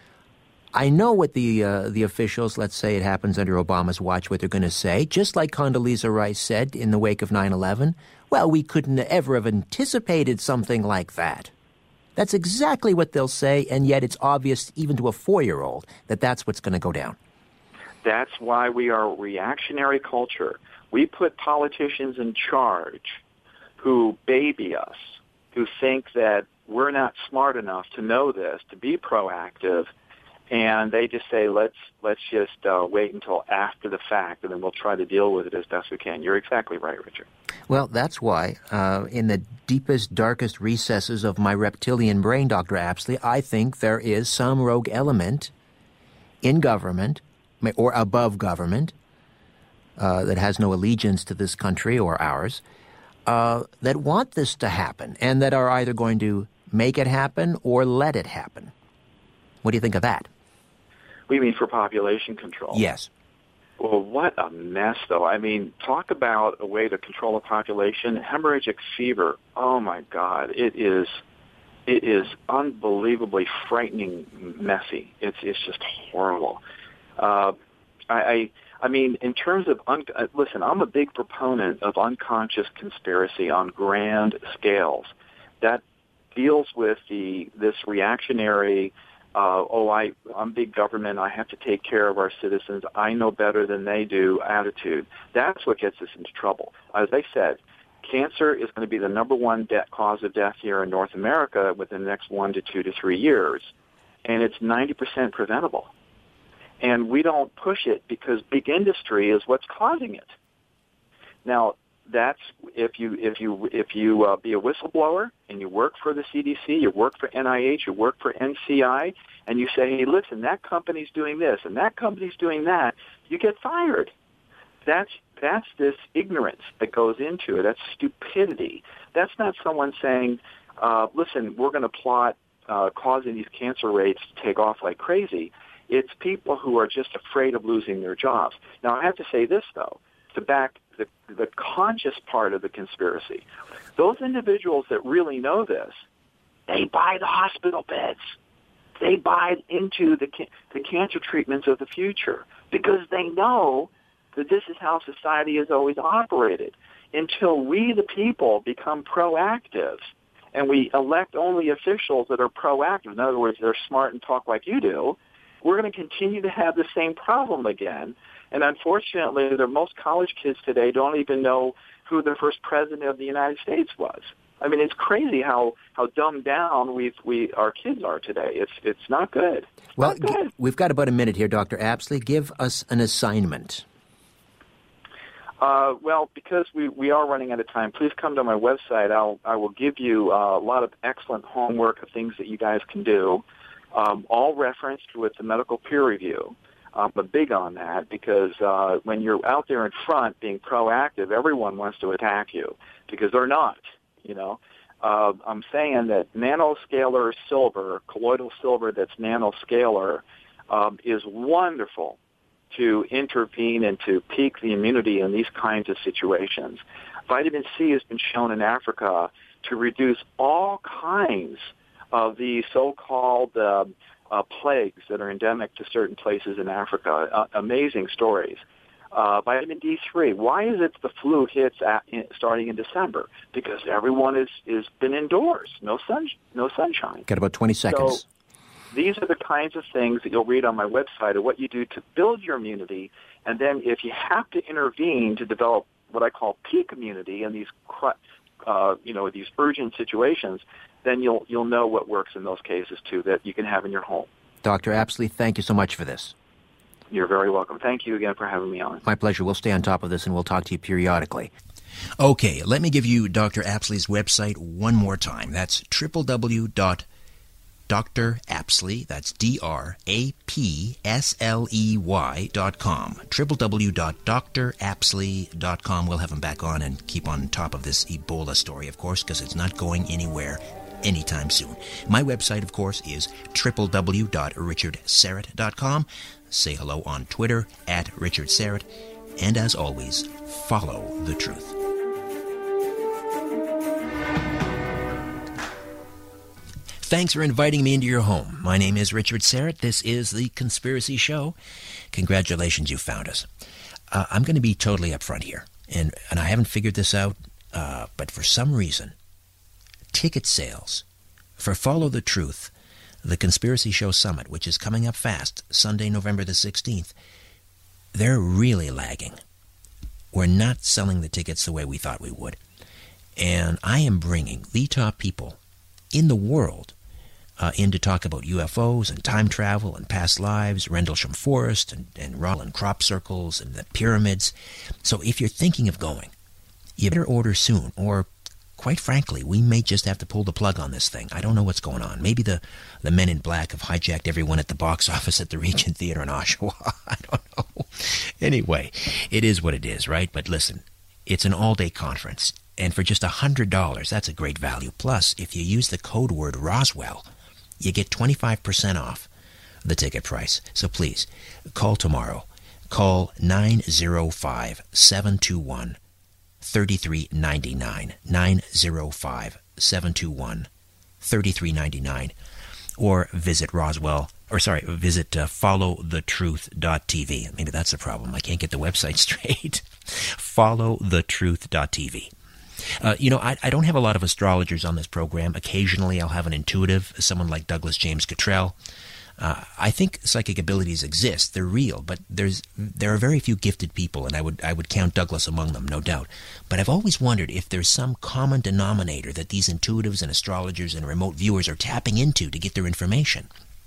S3: I know what the uh, the officials, let's say it happens under Obama's watch, what they're going to say. Just like Condoleezza Rice said in the wake of nine eleven, well, we couldn't ever have anticipated something like that. That's exactly what they'll say, and yet it's obvious even to a four-year-old that that's what's going to go down.
S4: That's why we are a reactionary culture. We put politicians in charge who baby us, who think that we're not smart enough to know this, to be proactive, and they just say, let's let's just uh, wait until after the fact, and then we'll try to deal with it as best we can. You're exactly right, Richard.
S3: Well, that's why, uh, in the deepest, darkest recesses of my reptilian brain, Doctor Apsley, I think there is some rogue element in government, or above government, uh, that has no allegiance to this country or ours, uh, that want this to happen, and that are either going to make it happen or let it happen. What do you think of that?
S4: What do you mean for population control?
S3: Yes.
S4: Well, what a mess, though. I mean, talk about a way to control a population. Hemorrhagic fever, oh, my God. It is it is unbelievably frightening, messy. It's it's just horrible. Uh, I, I I mean, in terms of, un- listen, I'm a big proponent of unconscious conspiracy on grand scales. That deals with the this reactionary, uh, oh, I, I'm big government, I have to take care of our citizens, I know better than they do attitude. That's what gets us into trouble. As I said, cancer is going to be the number one de- cause of death here in North America within the next one to two to three years, and it's ninety percent preventable. And we don't push it because big industry is what's causing it. Now, that's if you if you if you uh, be a whistleblower and you work for the C D C, you work for N I H, you work for N C I, and you say, hey, listen, that company's doing this and that company's doing that, you get fired. That's that's this ignorance that goes into it. That's stupidity. That's not someone saying, uh, listen, we're going to plot uh, causing these cancer rates to take off like crazy. It's people who are just afraid of losing their jobs. Now, I have to say this, though, to back the, the conscious part of the conspiracy. Those individuals that really know this, they buy the hospital beds. They buy into the, the cancer treatments of the future because they know that this is how society has always operated. Until we, the people, become proactive and we elect only officials that are proactive, in other words, they're smart and talk like you do, we're going to continue to have the same problem again. And unfortunately, the most college kids today don't even know who the first president of the United States was. I mean, it's crazy how, how dumbed down we we our kids are today. It's it's not good. It's
S3: well,
S4: not good.
S3: G- we've got about a minute here, Doctor Apsley. Give us an assignment.
S4: Uh, well, because we, we are running out of time, please come to my website. I'll I will give you uh, a lot of excellent homework of things that you guys can do. Um, all referenced with the medical peer review. I'm big on that because uh, when you're out there in front being proactive, everyone wants to attack you because they're not, you know. Uh, I'm saying that nanoscalar silver, colloidal silver that's nanoscalar, um, is wonderful to intervene and to peak the immunity in these kinds of situations. Vitamin C has been shown in Africa to reduce all kinds of the so-called uh, uh, plagues that are endemic to certain places in Africa. Uh, amazing stories. Uh, vitamin D three. Why is it the flu hits at, in, starting in December? Because everyone is is been indoors, no sun, no sunshine.
S3: Got about twenty seconds.
S4: So these are the kinds of things that you'll read on my website of what you do to build your immunity, and then if you have to intervene to develop what I call peak immunity in these, uh, you know, these urgent situations, then you'll you'll know what works in those cases too that you can have in your home.
S3: Doctor Apsley, thank you so much for this.
S4: You're very welcome. Thank you again for having me on.
S3: My pleasure. We'll stay on top of this, and we'll talk to you periodically. Okay, let me give you Doctor Apsley's website one more time. That's w w w dot Doctor Apsley, that's D R A P S L E Y dot com, w w w dot Doctor Apsley dot com. We'll have him back on and keep on top of this Ebola story, of course, because it's not going anywhere anytime soon. My website, of course, is w w w dot richard syrett dot com. Say hello on Twitter, at Richard Syrett. And as always, follow the truth. Thanks for inviting me into your home. My name is Richard Syrett. This is The Conspiracy Show. Congratulations, you found us. Uh, I'm going to be totally upfront here, and, and I haven't figured this out, uh, but for some reason, ticket sales for Follow the Truth, the Conspiracy Show Summit, which is coming up fast, Sunday, November the sixteenth, they're really lagging. We're not selling the tickets the way we thought we would. And I am bringing the top people in the world uh, in to talk about U F Os and time travel and past lives, Rendlesham Forest and, and Rollin crop circles and the pyramids. So if you're thinking of going, you better order soon, or quite frankly, we may just have to pull the plug on this thing. I don't know what's going on. Maybe the, the men in black have hijacked everyone at the box office at the Regent Theater in Oshawa. I don't know. Anyway, it is what it is, right? But listen, it's an all-day conference, and for just one hundred dollars, that's a great value. Plus, if you use the code word Roswell, you get twenty-five percent off the ticket price. So please, call tomorrow. Call nine oh five, seven two one, three three nine nine, nine oh five, seven two one, three three nine nine, or visit Roswell, or sorry, visit uh, follow the truth dot t v. Maybe that's the problem. I can't get the website straight. follow the truth dot t v. Uh, you know, I, I don't have a lot of astrologers on this program. Occasionally I'll have an intuitive, someone like Douglas James Cottrell. Uh, I think psychic abilities exist. They're real, but there's there are very few gifted people, and I would I would count Douglas among them, no doubt. But I've always wondered if there's some common denominator that these intuitives and astrologers and remote viewers are tapping into to get their information.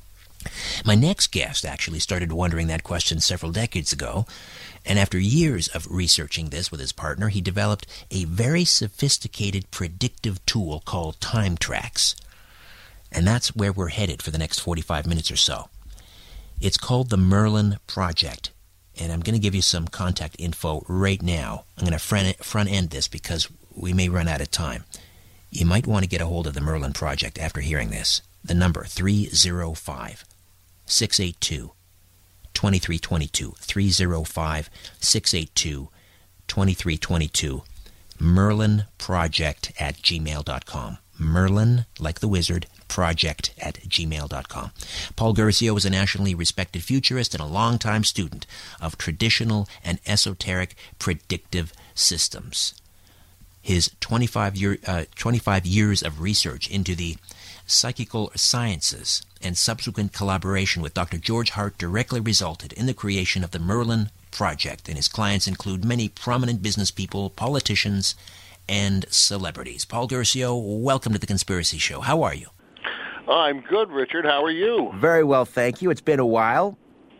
S3: My next guest actually started wondering that question several decades ago, and after years of researching this with his partner, he developed a very sophisticated predictive tool called Time Tracks. And that's where we're headed for the next forty-five minutes or so. It's called the Merlin Project, and I'm going to give you some contact info right now. I'm going to front, front end this because we may run out of time. You might want to get a hold of the Merlin Project after hearing this. The number, three oh five, six eight two, two three two two, three oh five, six eight two, two three two two, merlin project at gmail dot com. Merlin, like the wizard, project at gmail dot com. Paul Gurcio is a nationally respected futurist and a longtime student of traditional and esoteric predictive systems. His twenty-five, year, uh, twenty-five years of research into the psychical sciences and subsequent collaboration with Doctor George Hart directly resulted in the creation of the Merlin Project, and his clients include many prominent business people, politicians, and celebrities. Paul Gurcio, welcome to The Conspiracy Show. How are you?
S5: I'm good, Richard. How are you?
S3: Very well, thank you. It's been a while.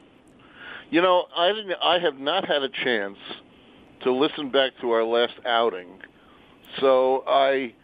S5: You know, I didn't, I have not had a chance to listen back to our last outing, so I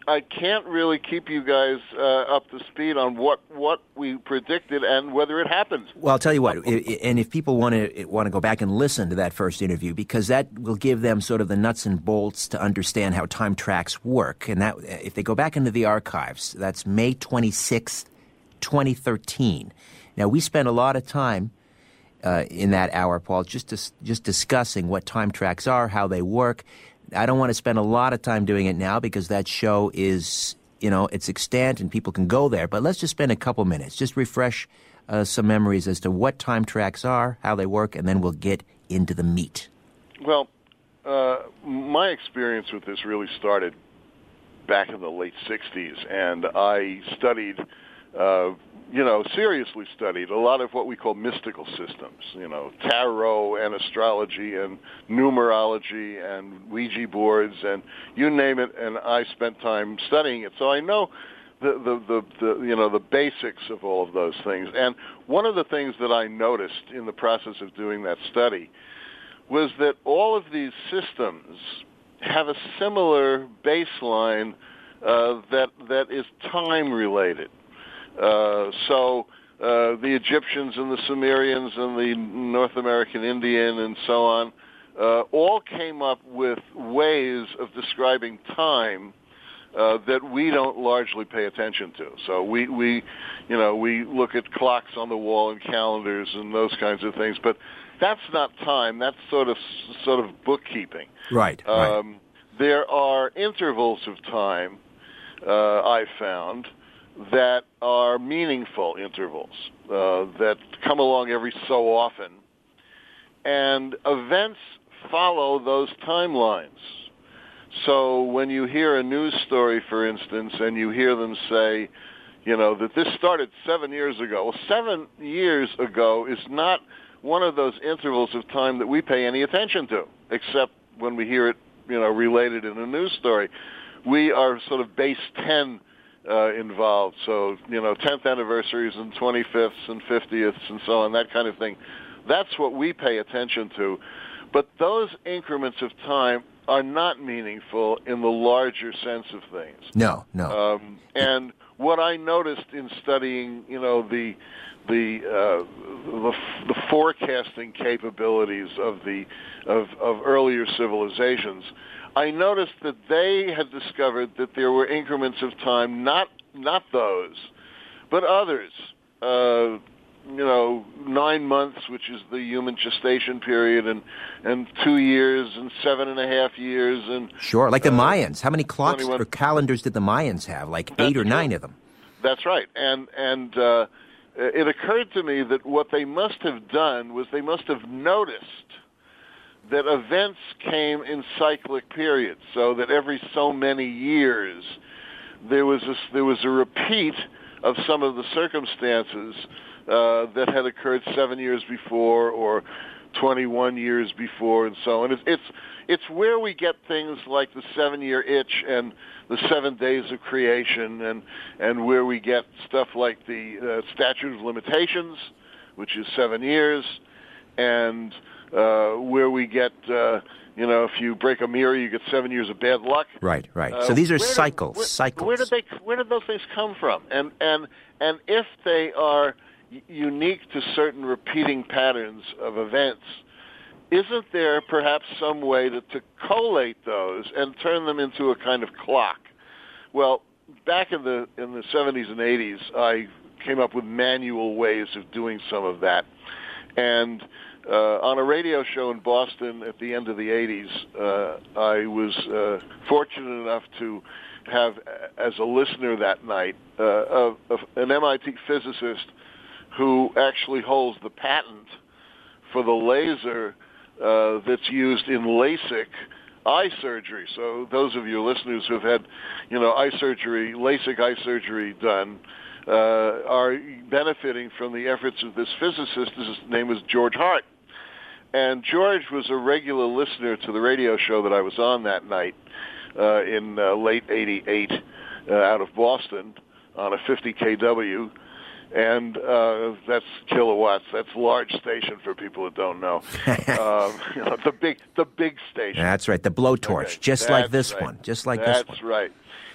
S5: I can't really keep you guys uh, up to speed on what, what we predicted and whether it happened.
S3: Well, I'll tell you what, and if people want to want to go back and listen to that first interview, because that will give them sort of the nuts and bolts to understand how time tracks work. And that, if they go back into the archives, that's May twenty-sixth, twenty thirteen. Now, we spent a lot of time uh, in that hour, Paul, just dis- just discussing what time tracks are, how they work. I don't want to spend a lot of time doing it now because that show is, you know, it's extant and people can go there. But let's just spend a couple minutes, just refresh uh, some memories as to what time tracks are, how they work, and then we'll get into the meat.
S5: Well, uh, my experience with this really started back in the late sixties, and I studied, uh, you know, seriously studied a lot of what we call mystical systems, you know, tarot and astrology and numerology and Ouija boards and you name it, and I spent time studying it. So I know the, the, the, the you know, the basics of all of those things. And one of the things that I noticed in the process of doing that study was that all of these systems have a similar baseline uh, that that is time-related. Uh, so uh, the Egyptians and the Sumerians and the North American Indian and so on uh, all came up with ways of describing time uh, that we don't largely pay attention to. So we, we, you know, we look at clocks on the wall and calendars and those kinds of things, but that's not time. That's sort of sort of bookkeeping.
S3: Right.
S5: Um,
S3: right.
S5: There are intervals of time, uh, I found, that are meaningful intervals uh, that come along every so often, and events follow those timelines. So when you hear a news story, for instance, and you hear them say, you know, that this started seven years ago, well, seven years ago is not one of those intervals of time that we pay any attention to, except when we hear it, you know, related in a news story. We are sort of base ten Uh, involved, so, you know, tenth anniversaries and twenty-fifths and fiftieths and so on, that kind of thing. That's what we pay attention to. But those increments of time are not meaningful in the larger sense of things.
S3: No, no.
S5: Um, and what I noticed in studying, you know, the the uh, the, the forecasting capabilities of the of, of earlier civilizations, I noticed that they had discovered that there were increments of time, not not those, but others. Uh, you know, nine months, which is the human gestation period, and and two years, and seven and a half years, and
S3: sure, like the
S5: uh,
S3: Mayans. How many clocks
S5: twenty-one
S3: or calendars did the Mayans have? Like
S5: That's
S3: eight or
S5: true.
S3: nine of them.
S5: That's right, and and uh, it occurred to me that what they must have done was they must have noticed that events came in cyclic periods, so that every so many years there was a, there was a repeat of some of the circumstances uh, that had occurred seven years before or twenty-one years before, and so on. It's, it's it's where we get things like the seven-year itch and the seven days of creation, and and where we get stuff like the uh, statute of limitations, which is seven years, and Uh, where we get, uh, you know, if you break a mirror, you get seven years of bad luck.
S3: Right, right.
S5: Uh,
S3: so these are
S5: where
S3: cycles,
S5: did, where,
S3: cycles.
S5: Where did they? Where did those things come from? And and and if they are y- unique to certain repeating patterns of events, isn't there perhaps some way to, to collate those and turn them into a kind of clock? Well, back in the in the seventies and eighties, I came up with manual ways of doing some of that, and Uh, on a radio show in Boston at the end of the eighties, uh, I was uh, fortunate enough to have, as a listener that night, uh, a, a, an M I T physicist who actually holds the patent for the laser uh, that's used in LASIK eye surgery. So those of your listeners who have had, you know, eye surgery, LASIK eye surgery done, uh, are benefiting from the efforts of this physicist. His name was George Hart. And George was a regular listener to the radio show that I was on that night uh, in uh, late eighty-eight uh, out of Boston on a fifty K W. And uh, that's kilowatts. That's large station for people that don't know. um, you know, the big, the big station.
S3: That's right, the blowtorch,
S5: Okay.
S3: just
S5: That's
S3: like this
S5: right.
S3: one, just like
S5: that's
S3: this one.
S5: That's right.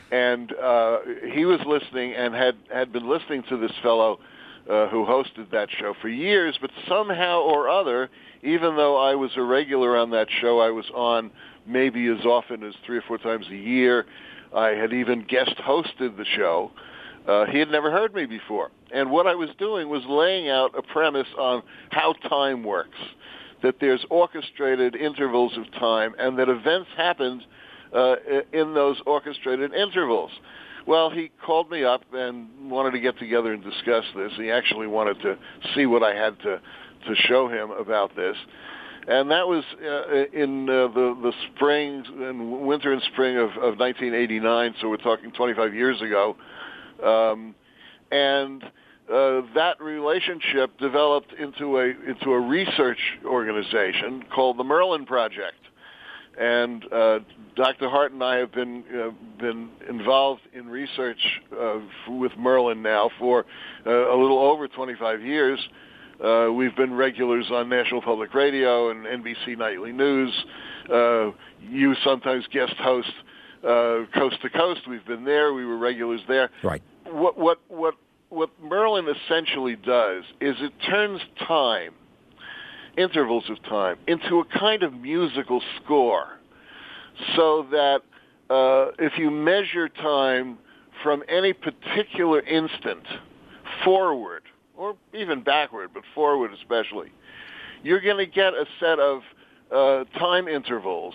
S5: and uh, he was listening and had, had been listening to this fellow uh, who hosted that show for years, but somehow or other, even though I was a regular on that show, I was on maybe as often as three or four times a year. I had even guest hosted the show. Uh, he had never heard me before. And what I was doing was laying out a premise on how time works, that there's orchestrated intervals of time and that events happened uh, in those orchestrated intervals. Well, he called me up and wanted to get together and discuss this. He actually wanted to see what I had to, to show him about this. And that was uh, in uh, the, the spring and winter and spring of, of nineteen eighty-nine, so we're talking twenty-five years ago. Um, and uh, that relationship developed into a into a research organization called the Merlin Project. And uh, Doctor Hart and I have been uh, been involved in research uh, with Merlin now for uh, a little over twenty-five years. Uh, we've been regulars on National Public Radio and N B C Nightly News. Uh, you sometimes guest host uh, Coast to Coast. We've been there. We were regulars there.
S3: Right.
S5: What what what what Merlin essentially does is it turns time, intervals of time, into a kind of musical score, so that uh, if you measure time from any particular instant forward, or even backward, but forward especially, you're going to get a set of uh, time intervals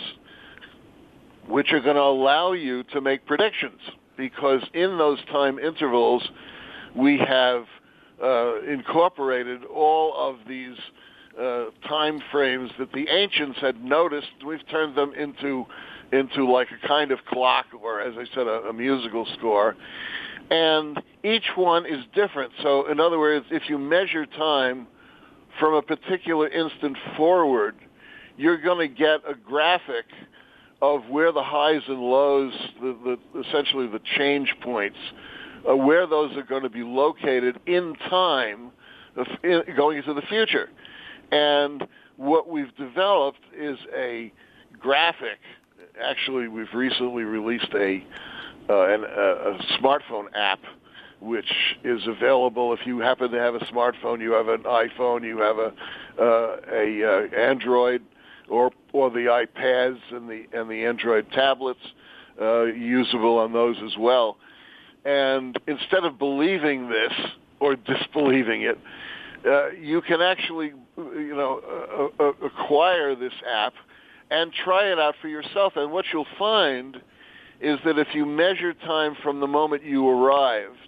S5: which are going to allow you to make predictions, because in those time intervals we have uh, incorporated all of these uh, time frames that the ancients had noticed. We've turned them into into like a kind of clock, or as I said, a, a musical score. And each one is different. So, in other words, if you measure time from a particular instant forward, you're going to get a graphic of where the highs and lows, the, the, essentially the change points, uh, where those are going to be located in time, uh, in, going into the future. And what we've developed is a graphic. Actually, we've recently released a Uh, an, uh, a smartphone app, which is available if you happen to have a smartphone, you have an iPhone, you have a uh, a uh, Android, or or the iPads and the and the Android tablets, uh, usable on those as well. And instead of believing this or disbelieving it, uh, you can actually, you know, uh, uh, acquire this app and try it out for yourself. And what you'll find is that if you measure time from the moment you arrived,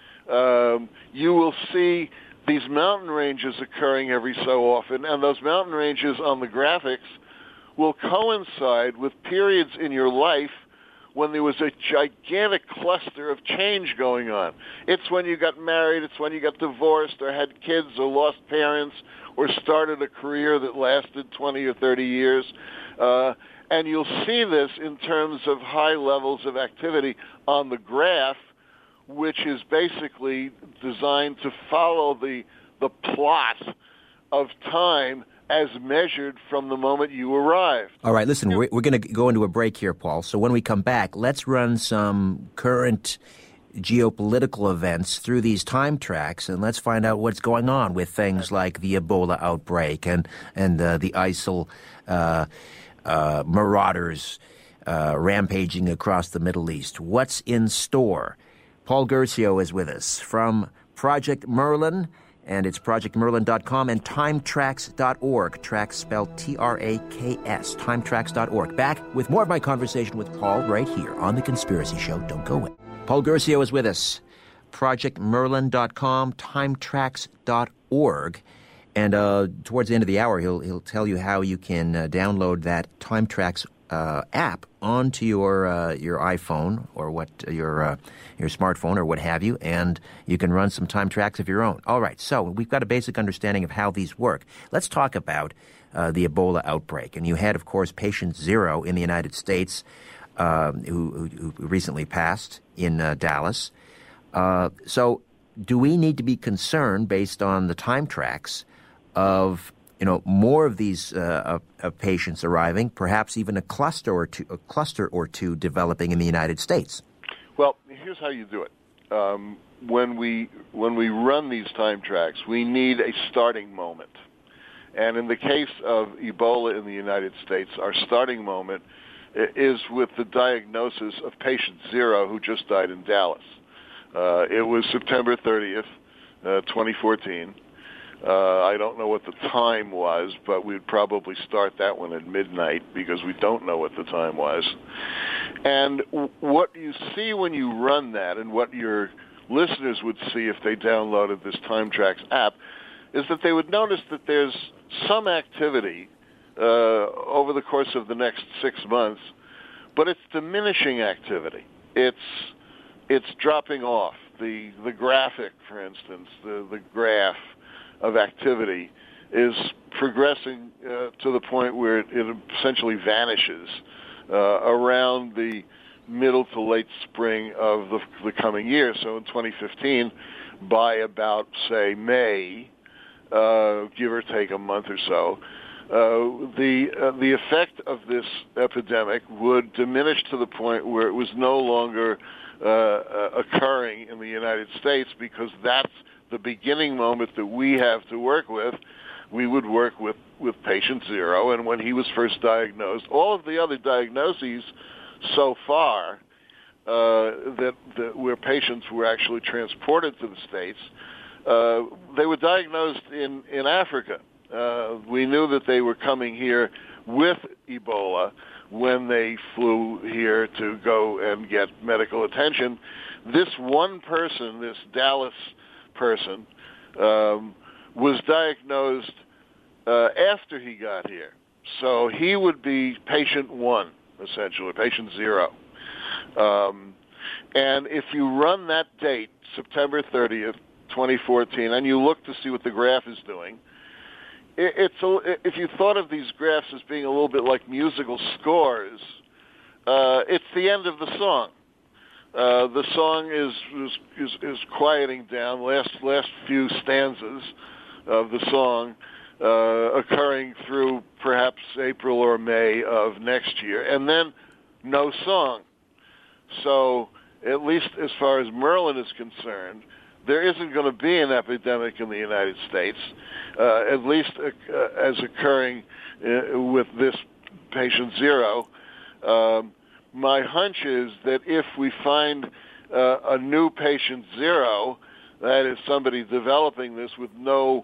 S5: um, you will see these mountain ranges occurring every so often, and those mountain ranges on the graphics will coincide with periods in your life when there was a gigantic cluster of change going on. It's when you got married, it's when you got divorced or had kids or lost parents or started a career that lasted twenty or thirty years. Uh, And you'll see this in terms of high levels of activity on the graph, which is basically designed to follow the the plot of time as measured from the moment you arrived.
S3: All right, listen, we're, we're going to go into a break here, Paul. So when we come back, let's run some current geopolitical events through these time tracks, and let's find out what's going on with things like the Ebola outbreak and, and uh, the ISIL uh Uh, marauders uh, rampaging across the Middle East. What's in store? Paul Guercio is with us from Project Merlin, and it's project merlin dot com and timetracks dot org. Tracks spelled T R A K S, timetracks dot org. Back with more of my conversation with Paul right here on The Conspiracy Show. Don't go away. Paul Guercio is with us. project merlin dot com, timetracks dot org. And uh, towards the end of the hour, he'll he'll tell you how you can uh, download that Time Tracks uh, app onto your uh, your iPhone or what your uh, your smartphone or what have you, and you can run some time tracks of your own. All right, so we've got a basic understanding of how these work. Let's talk about uh, the Ebola outbreak. And you had, of course, patient zero in the United States uh, who, who recently passed in uh, Dallas. Uh, so, do we need to be concerned, based on the time tracks, of you know more of these uh, uh, patients arriving, perhaps even a cluster or two, a cluster or two developing in the United States?
S5: Well, here's how you do it. Um, when we when we run these time tracks, we need a starting moment. And in the case of Ebola in the United States, our starting moment is with the diagnosis of patient zero who just died in Dallas. Uh, it was September thirtieth, uh, twenty fourteen. Uh, I don't know what the time was, but we'd probably start that one at midnight because we don't know what the time was. And w- what you see when you run that, and what your listeners would see if they downloaded this Time Tracks app, is that they would notice that there's some activity uh, over the course of the next six months, but it's diminishing activity. It's it's dropping off. The the graphic, for instance, the, the graph of activity is progressing uh, to the point where it, it essentially vanishes uh, around the middle to late spring of the, the coming year. So in twenty fifteen, by about, say, May, uh, give or take a month or so, uh, the uh, the effect of this epidemic would diminish to the point where it was no longer uh, occurring in the United States, because that's the beginning moment that we have to work with. We would work with, with patient zero, and when he was first diagnosed, all of the other diagnoses so far uh, that, that where patients were actually transported to the States, uh, they were diagnosed in, in Africa. Uh, we knew that they were coming here with Ebola when they flew here to go and get medical attention. This one person, this Dallas person, um, was diagnosed uh, after he got here. So he would be patient one, essentially, patient zero. Um, and if you run that date, September thirtieth, twenty fourteen, and you look to see what the graph is doing, it, it's a, if you thought of these graphs as being a little bit like musical scores, uh, it's the end of the song. Uh, the song is, is is is quieting down. Last last few stanzas of the song uh, occurring through perhaps April or May of next year, and then no song. So at least as far as Merlin is concerned, there isn't going to be an epidemic in the United States, uh, at least uh, as occurring uh, with this patient zero. Um, My hunch is that if we find uh, a new patient zero, that is somebody developing this with no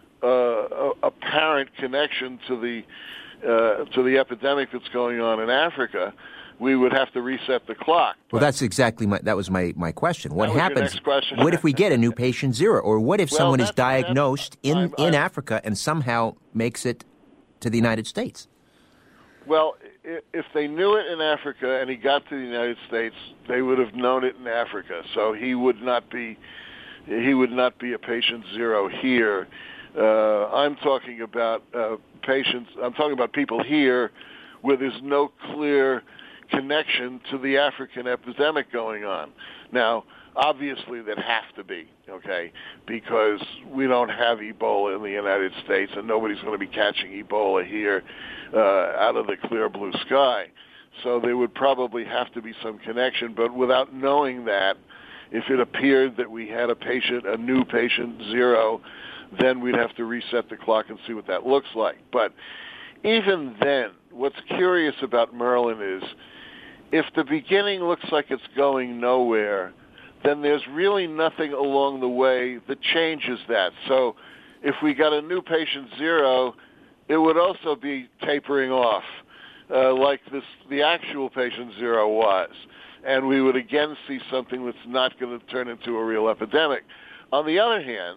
S5: uh, apparent connection to the uh, to the epidemic that's going on in Africa, we would have to reset the clock.
S3: Well, that's exactly my, that was my, my question. What
S5: That was your
S3: happens?
S5: next question.
S3: What if we get a new patient zero, or what if
S5: Well,
S3: someone is
S5: that's-
S3: diagnosed
S5: that's-
S3: in,
S5: I'm-
S3: in
S5: I'm-
S3: Africa and somehow makes it to the United States?
S5: Well, if they knew it in Africa and he got to the United States, they would have known it in Africa. So he would not be he would not be a patient zero here. Uh, I'm talking about uh, patients. I'm talking about people here where there's no clear connection to the African epidemic going on. Now, obviously, that has to be, okay, because we don't have Ebola in the United States, and nobody's going to be catching Ebola here uh, out of the clear blue sky. So there would probably have to be some connection, but without knowing that, if it appeared that we had a patient, a new patient zero, then we'd have to reset the clock and see what that looks like. But even then, what's curious about Merlin is if the beginning looks like it's going nowhere, then there's really nothing along the way that changes that. So if we got a new patient zero, it would also be tapering off uh, like this the actual patient zero was. And we would again see something that's not going to turn into a real epidemic. On the other hand,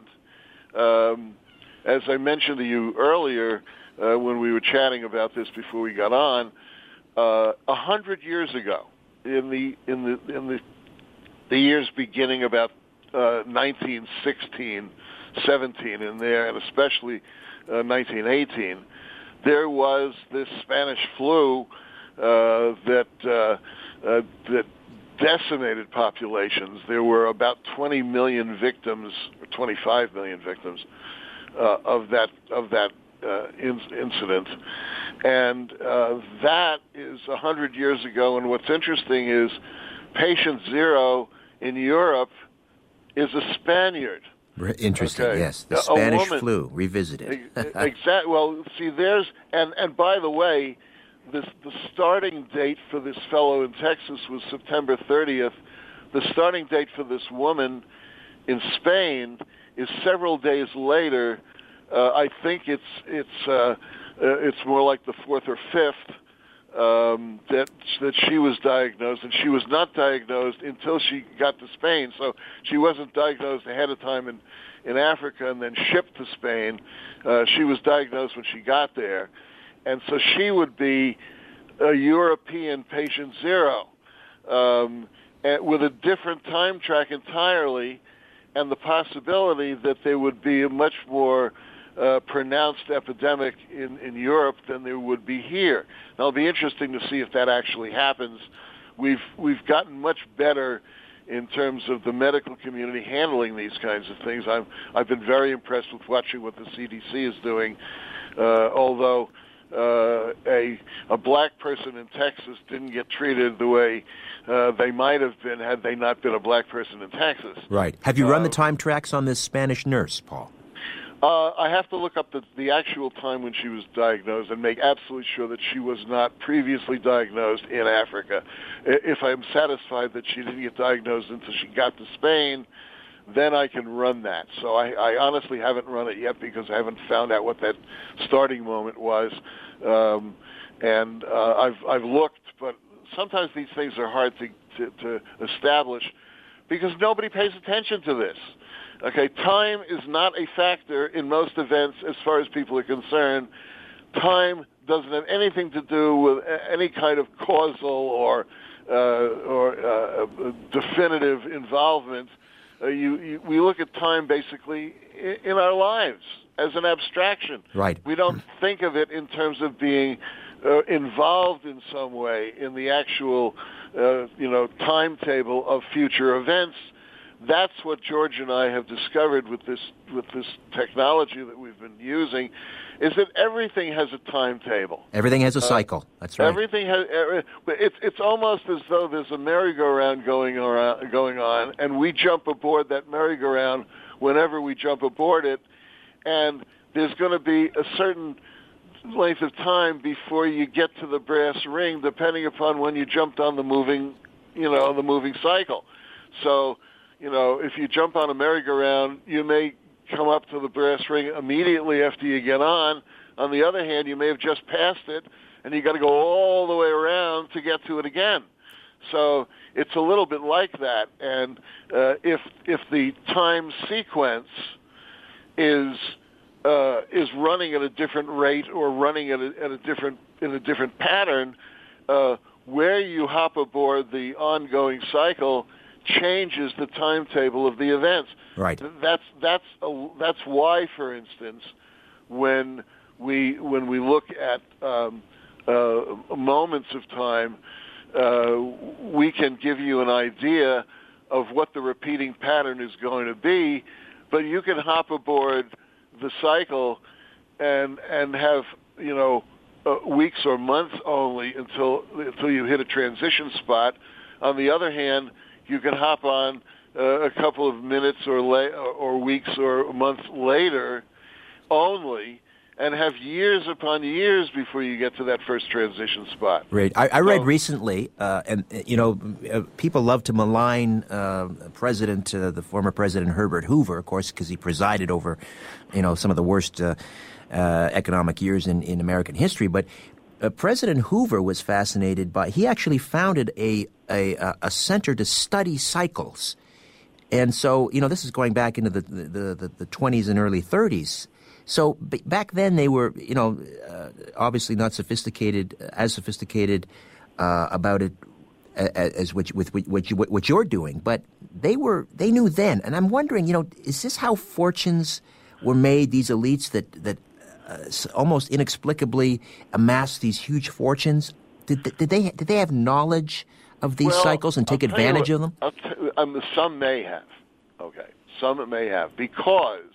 S5: um, as I mentioned to you earlier uh, when we were chatting about this before we got on, uh, a hundred years ago, in the in the in the the years beginning about uh, nineteen sixteen, seventeen in there, and especially uh, nineteen eighteen, there was this Spanish flu uh, that uh, uh, that decimated populations. There were about twenty million victims, or twenty-five million victims uh, of that of that uh, in- incident, and uh, that is a hundred years ago. And what's interesting is patient zero in Europe is a Spaniard.
S3: Interesting,
S5: okay?
S3: yes. The
S5: A
S3: Spanish
S5: woman,
S3: flu revisited.
S5: Exactly. Well, see, there's, and, and by the way, this, the starting date for this fellow in Texas was September thirtieth. The starting date for this woman in Spain is several days later. Uh, I think it's it's uh, uh, it's more like the fourth or fifth um, that that she was diagnosed, and she was not diagnosed until she got to Spain. So she wasn't diagnosed ahead of time in in Africa and then shipped to Spain. Uh, she was diagnosed when she got there, and so she would be a European patient zero. Um, with a different time track entirely, and the possibility that there would be a much more uh, pronounced epidemic in, in Europe than there would be here. Now, it'll be interesting to see if that actually happens. We've we've gotten much better in terms of the medical community handling these kinds of things. I'm I've been very impressed with watching what the C D C is doing, uh, although. Uh, a a black person in Texas didn't get treated the way uh, they might have been had they not been a black person in Texas.
S3: Right. Have you run
S5: uh,
S3: the time tracks on this Spanish nurse, Paul?
S5: Uh, I have to look up the, the actual time when she was diagnosed and make absolutely sure that she was not previously diagnosed in Africa. If I'm satisfied that she didn't get diagnosed until she got to Spain, then I can run that. So I, I honestly haven't run it yet because I haven't found out what that starting moment was. Um, and uh, I've I've looked, but sometimes these things are hard to, to, to establish because nobody pays attention to this. Okay, time is not a factor in most events as far as people are concerned. Time doesn't have anything to do with any kind of causal or uh, or uh, definitive involvement. Uh, you, you, we look at time basically in, in our lives as an abstraction.
S3: Right.
S5: We don't think of it in terms of being uh, involved in some way in the actual, uh, you know, timetable of future events. That's what George and I have discovered with this with this technology that we've been using, is that everything has a timetable.
S3: Everything has a cycle. Uh, That's right.
S5: Everything has. It's it's almost as though there's a merry-go-round going around, going on, and we jump aboard that merry-go-round whenever we jump aboard it, and there's going to be a certain length of time before you get to the brass ring, depending upon when you jumped on the moving, you know, the moving cycle. So, you know, if you jump on a merry-go-round, you may come up to the brass ring immediately after you get on. On the other hand, you may have just passed it, and you got to go all the way around to get to it again. So it's a little bit like that. And uh, if if the time sequence is uh, is running at a different rate or running at a, at a different in a different pattern, uh, where you hop aboard the ongoing cycle changes the timetable of the events.
S3: Right.
S5: That's that's a, that's why, for instance, when we when we look at um, uh, moments of time, uh, we can give you an idea of what the repeating pattern is going to be, but you can hop aboard the cycle and and have you know uh, weeks or months only until until you hit a transition spot. On the other hand, you can hop on uh, a couple of minutes or, la- or weeks or months later only and have years upon years before you get to that first transition spot.
S3: Right. I, I read
S5: so,
S3: recently, uh, and, you know, uh, people love to malign uh, President, uh, the former President Herbert Hoover, of course, because he presided over, you know, some of the worst uh, uh, economic years in, in American history. But Uh, President Hoover was fascinated by, he actually founded a, a, a center to study cycles. And so, you know, this is going back into the, the, the, the twenties and early thirties. So b- back then they were, you know, uh, obviously not sophisticated, as sophisticated uh, about it as what, with what, you, what you're doing. But they were, they knew then. And I'm wondering, you know, is this how fortunes were made, these elites that, that Uh, almost inexplicably amass these huge fortunes? Did, did they did they have knowledge of these
S5: well,
S3: cycles and take
S5: I'll
S3: advantage
S5: what,
S3: of them?
S5: I'll t- um, some may have. Okay, some may have, because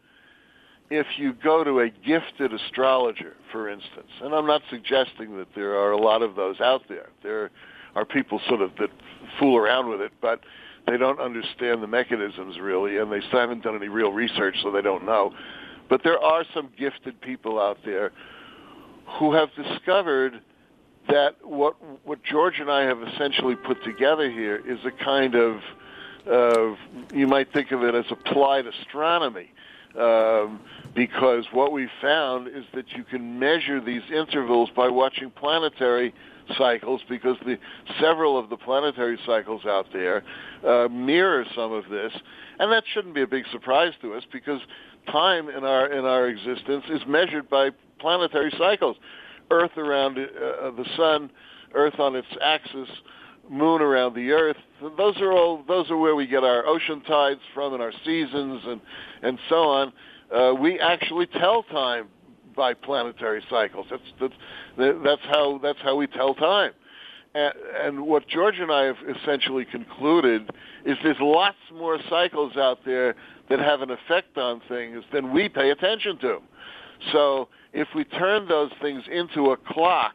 S5: if you go to a gifted astrologer, for instance, and I'm not suggesting that there are a lot of those out there. There are people sort of that fool around with it, but they don't understand the mechanisms really, and they still haven't done any real research, so they don't know. But there are some gifted people out there who have discovered that what what George and I have essentially put together here is a kind of, uh, you might think of it as applied astronomy, um, because what we found is that you can measure these intervals by watching planetary cycles, because the several of the planetary cycles out there uh, mirror some of this, and that shouldn't be a big surprise to us, because time in our in our existence is measured by planetary cycles. Earth around uh, the sun, Earth on its axis, moon around the Earth. Those are all. Those are where we get our ocean tides from, and our seasons, and and so on. Uh, we actually tell time by planetary cycles. That's that's that's how that's how we tell time. And, and what George and I have essentially concluded is there's lots more cycles out there that have an effect on things than we pay attention to. So if we turn those things into a clock,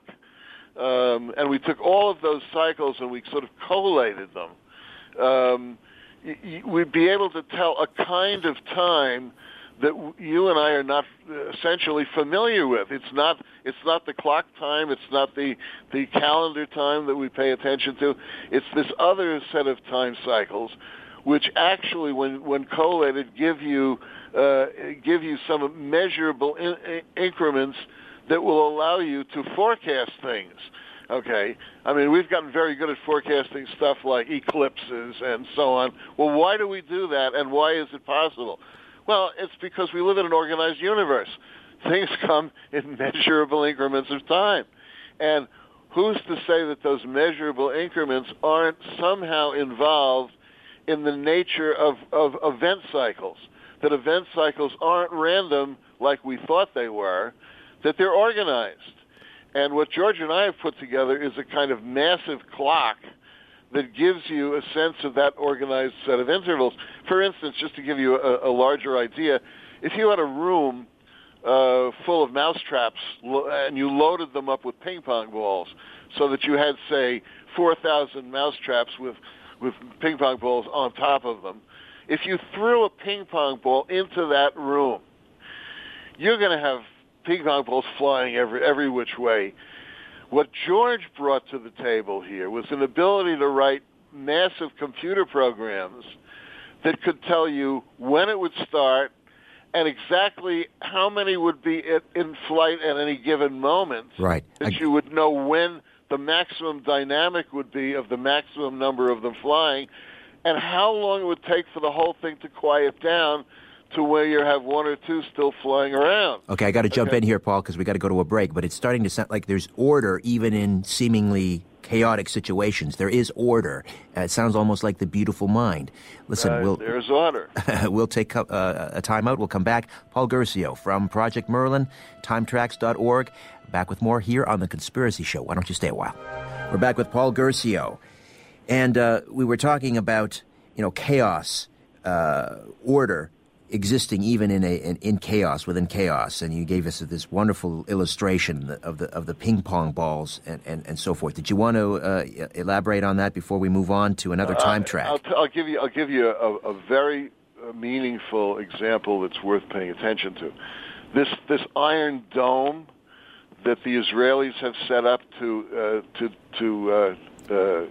S5: um, and we took all of those cycles and we sort of collated them, um, y- y- we'd be able to tell a kind of time that w- you and I are not uh, essentially familiar with. It's not it's not the clock time, it's not the, the calendar time that we pay attention to. It's this other set of time cycles, which actually, when, when collated, give you uh, give you some measurable in, in increments that will allow you to forecast things. Okay, I mean, we've gotten very good at forecasting stuff like eclipses and so on. Well, why do we do that, and why is it possible? Well, it's because we live in an organized universe. Things come in measurable increments of time, and who's to say that those measurable increments aren't somehow involved in the nature of, of event cycles, that event cycles aren't random like we thought they were, that they're organized. And what George and I have put together is a kind of massive clock that gives you a sense of that organized set of intervals. For instance, just to give you a, a larger idea, if you had a room uh, full of mousetraps and you loaded them up with ping pong balls so that you had, say, four thousand mousetraps with with ping pong balls on top of them, if you threw a ping pong ball into that room, you're going to have ping pong balls flying every every which way. What George brought to the table here was an ability to write massive computer programs that could tell you when it would start and exactly how many would be in flight at any given moment.
S3: Right.
S5: That
S3: I...
S5: you would know when the maximum dynamic would be of the maximum number of them flying, and how long it would take for the whole thing to quiet down to where you have one or two still flying around.
S3: Okay, I got to jump
S5: okay.
S3: in here, Paul, because we got to go to a break, but it's starting to sound like there's order even in seemingly chaotic situations. There is order. Uh, it sounds almost like the beautiful mind. Listen,
S5: uh,
S3: we'll
S5: there's order.
S3: we'll take uh, a timeout. We'll come back. Paul Guercio from Project Merlin, time tracks dot org. Back with more here on The Conspiracy Show. Why don't you stay a while? We're back with Paul Guercio. And uh, we were talking about, you know, chaos, uh, order, existing even in a in, in chaos within chaos, and you gave us this wonderful illustration of the of the ping pong balls and, and, and so forth. Did you want to uh, elaborate on that before we move on to another time track?
S5: Uh, I'll, t- I'll give you I'll give you a, a very meaningful example that's worth paying attention to. This this Iron Dome that the Israelis have set up to uh, to to uh, uh,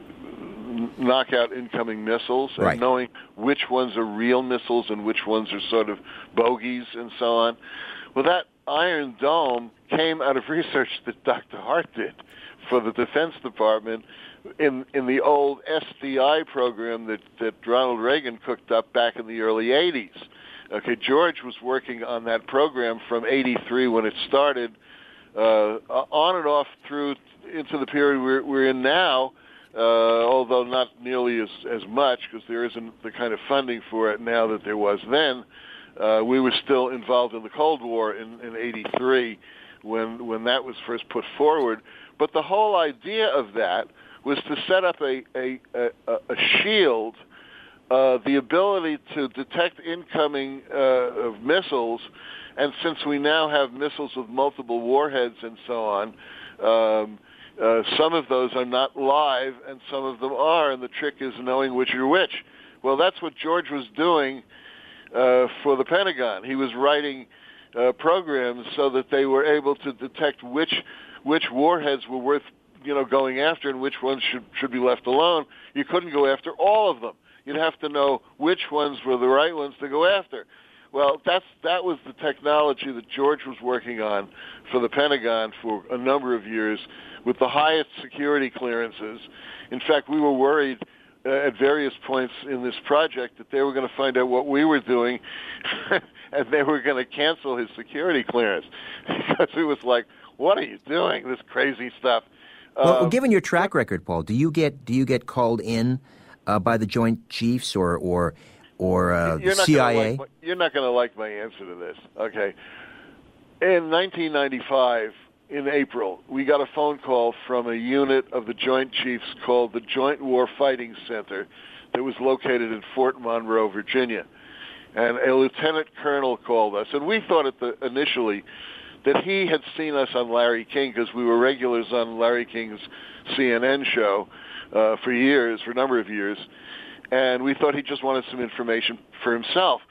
S5: knock out incoming missiles, and
S3: right.
S5: knowing which ones are real missiles and which ones are sort of bogeys and so on. Well, that Iron Dome came out of research that Doctor Hart did for the Defense Department in in the old S D I program that, that Ronald Reagan cooked up back in the early eighties. Okay, George was working on that program from eighty-three when it started, uh, on and off through into the period we're, we're in now, uh, although not nearly as, as much because there isn't the kind of funding for it now that there was then. Uh, we were still involved in the Cold War in, in eighty-three when when that was first put forward. But the whole idea of that was to set up a, a, a, a shield, uh, the ability to detect incoming uh, of missiles, and since we now have missiles with multiple warheads and so on, um, Uh, some of those are not live, and some of them are, and the trick is knowing which are which. Well, that's what George was doing uh, for the Pentagon. He was writing uh, programs so that they were able to detect which which warheads were worth, you know, going after and which ones should should be left alone. You couldn't go after all of them. You'd have to know which ones were the right ones to go after. Well, that's that was the technology that George was working on for the Pentagon for a number of years, with the highest security clearances. In fact, we were worried uh, at various points in this project that they were going to find out what we were doing, and they were going to cancel his security clearance, because it was like, what are you doing, this crazy stuff?
S3: Well,
S5: Um,
S3: given your track record, Paul, do you get do you get called in uh, by the Joint Chiefs or or or uh,
S5: You're
S3: the
S5: not
S3: C
S5: gonna
S3: I A?
S5: Like my, you're not going to like my answer to this. Okay. In nineteen ninety-five, in April, we got a phone call from a unit of the Joint Chiefs called the Joint War Fighting Center that was located in Fort Monroe, Virginia. And a lieutenant colonel called us, and we thought at the, initially that he had seen us on Larry King, because we were regulars on Larry King's C N N show uh, for years, for a number of years. And we thought he just wanted some information for himself.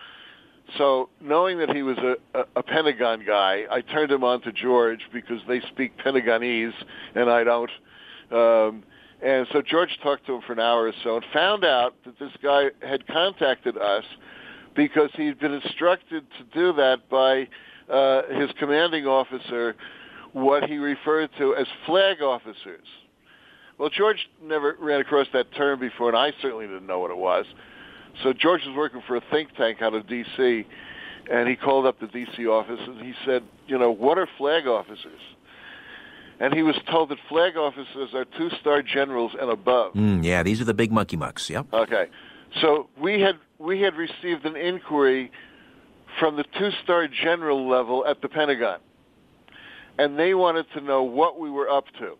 S5: So knowing that he was a, a, a Pentagon guy, I turned him on to George, because they speak Pentagonese and I don't. Um, and so George talked to him for an hour or so and found out that this guy had contacted us because he'd been instructed to do that by uh, his commanding officer, what he referred to as flag officers. Well, George never ran across that term before, and I certainly didn't know what it was. So George was working for a think tank out of D C, and he called up the D C office, and he said, you know, what are flag officers? And he was told that flag officers are two-star generals and above.
S3: Mm, yeah, these are the big monkey mucks, yep.
S5: Okay. So we had we had received an inquiry from the two-star general level at the Pentagon, and they wanted to know what we were up to.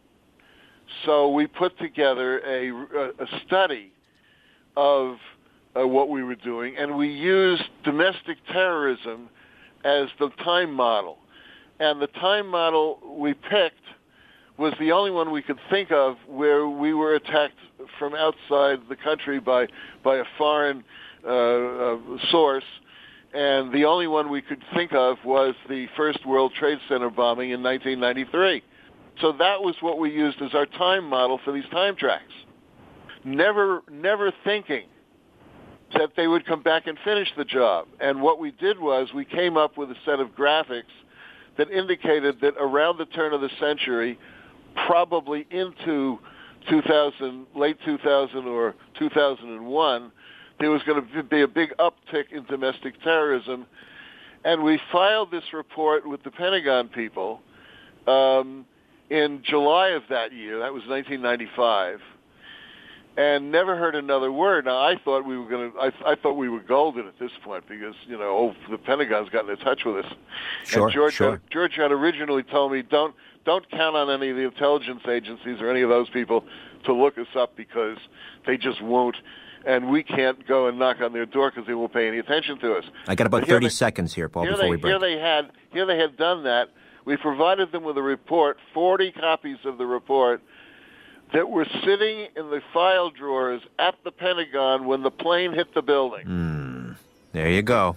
S5: So we put together a, a study of uh, what we were doing, and we used domestic terrorism as the time model. And the time model we picked was the only one we could think of where we were attacked from outside the country by, by a foreign uh, uh, source. And the only one we could think of was the first World Trade Center bombing in nineteen ninety-three. So that was what we used as our time model for these time tracks. Never, never thinking that they would come back and finish the job. And what we did was we came up with a set of graphics that indicated that around the turn of the century, probably into two thousand, late two thousand or two thousand one, there was going to be a big uptick in domestic terrorism. And we filed this report with the Pentagon people um, in July of that year. That was nineteen ninety-five. And never heard another word. Now, I thought we were going to. I, I thought we were golden at this point, because you know, oh, the Pentagon's gotten in touch with us.
S3: Sure,
S5: and George,
S3: sure.
S5: Had, George had originally told me, don't don't count on any of the intelligence agencies or any of those people to look us up, because they just won't, and we can't go and knock on their door because they won't pay any attention to us.
S3: I got about
S5: But here
S3: thirty
S5: they-
S3: seconds here, Paul,
S5: Here
S3: before
S5: they,
S3: we break.
S5: here they had here they had done that. We provided them with a report, forty copies of the report, that were sitting in the file drawers at the Pentagon when the plane hit the building.
S3: Mm, there you go.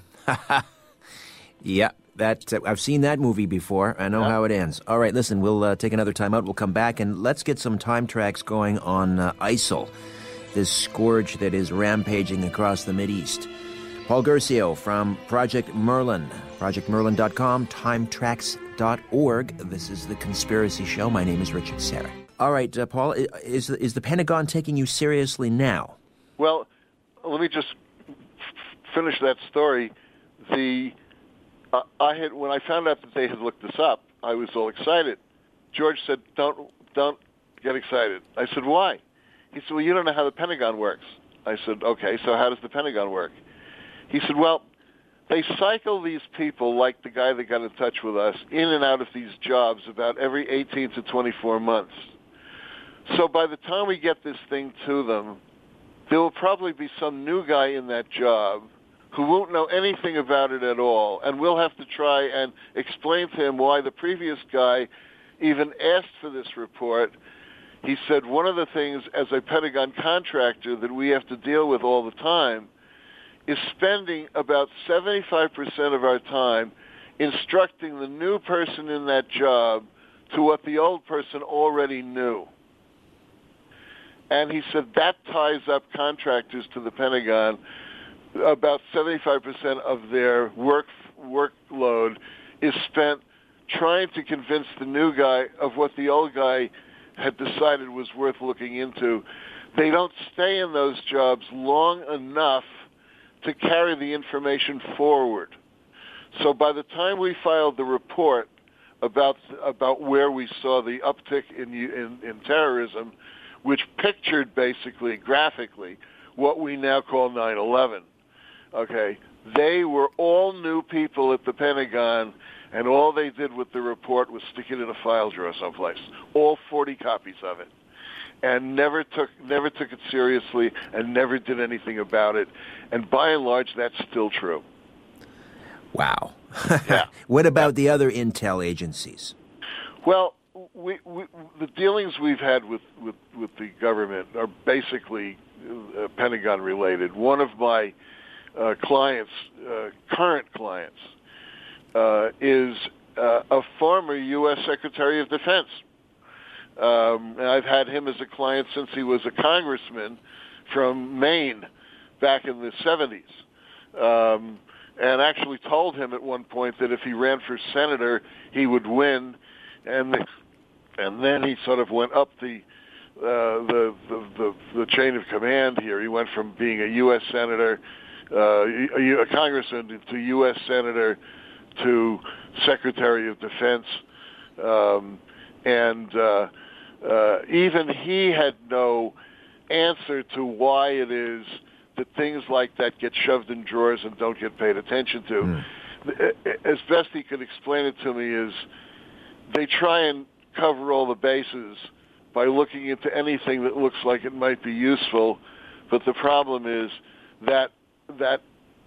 S3: Yeah, that uh, I've seen that movie before. I know
S5: Yeah.
S3: how it ends. All right, listen, we'll uh, take another time out. We'll come back, and let's get some time tracks going on uh, ISIL, this scourge that is rampaging across the Mideast. Paul Gersio from Project Merlin, project merlin dot com, time tracks dot org. This is The Conspiracy Show. My name is Richard Serra. All right, uh, Paul, i- is, is the Pentagon taking you seriously now?
S5: Well, let me just f- finish that story. The uh, I had when I found out that they had looked this up, I was all excited. George said, "Don't don't get excited." I said, "Why?" He said, "Well, you don't know how the Pentagon works." I said, "Okay, so how does the Pentagon work?" He said, "Well, they cycle these people, like the guy that got in touch with us, in and out of these jobs about every eighteen to twenty-four months. So by the time we get this thing to them, there will probably be some new guy in that job who won't know anything about it at all, and we'll have to try and explain to him why the previous guy even asked for this report, he said one of the things as a Pentagon contractor that we have to deal with all the time is spending about seventy-five percent of our time instructing the new person in that job to what the old person already knew. And he said that ties up contractors to the Pentagon. About seventy-five percent of their work workload is spent trying to convince the new guy of what the old guy had decided was worth looking into. They don't stay in those jobs long enough to carry the information forward. So by the time we filed the report about about where we saw the uptick in in, in terrorism, which pictured basically graphically what we now call nine eleven, okay, they were all new people at the Pentagon, and all they did with the report was stick it in a file drawer someplace, all forty copies of it, and never took never took it seriously and never did anything about it. And by and large, that's still true.
S3: Wow.
S5: Yeah.
S3: What about the other intel agencies?
S5: Well, we, we, the dealings we've had with, with, with the government are basically uh, Pentagon-related. One of my uh, clients, uh, current clients, uh, is uh, a former U S Secretary of Defense. Um, and I've had him as a client since he was a congressman from Maine back in the seventies. Um, and actually told him at one point that if he ran for senator, he would win. And the, and then he sort of went up the, uh, the, the the the chain of command here. He went from being a U S senator, uh, a, a congressman, to U S senator, to Secretary of Defense, um, and uh, uh, even he had no answer to why it is that things like that get shoved in drawers and don't get paid attention to. Mm. As best he could explain it to me is they try and cover all the bases by looking into anything that looks like it might be useful, but the problem is that that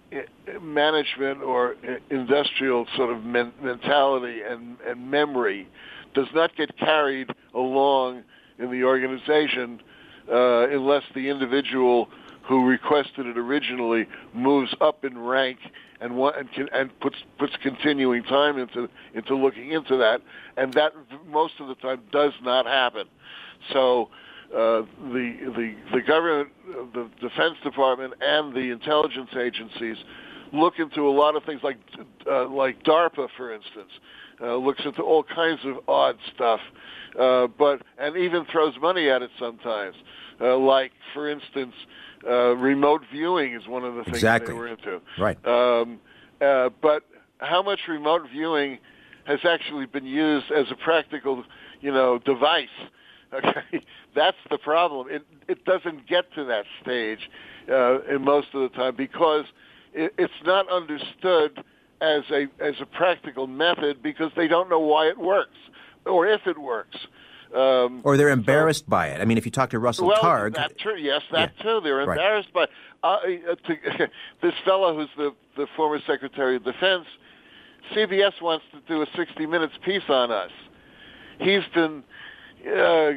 S5: management or industrial sort of men- mentality and, and memory does not get carried along in the organization uh, unless the individual who requested it originally moves up in rank and wa- and, can, and puts puts continuing time into into looking into that, and that most of the time does not happen. So uh, the the the government, the Defense Department, and the intelligence agencies look into a lot of things like uh, like DARPA, for instance, uh, looks into all kinds of odd stuff, uh, but and even throws money at it sometimes. Uh, like, for instance, uh, remote viewing is one of the things
S3: exactly.
S5: they were into.
S3: Right.
S5: Um, uh, but how much remote viewing has actually been used as a practical, you know, device? Okay, that's the problem. It it doesn't get to that stage uh, in most of the time because it, it's not understood as a as a practical method because they don't know why it works or if it works. Um,
S3: or they're embarrassed so, by it. I mean, if you talk to Russell
S5: well,
S3: Targ...
S5: That true. Yes, that
S3: yeah.
S5: too. They're embarrassed right. by uh, to, this fellow who's the, the former Secretary of Defense. C B S wants to do a sixty minutes piece on us. He's been uh,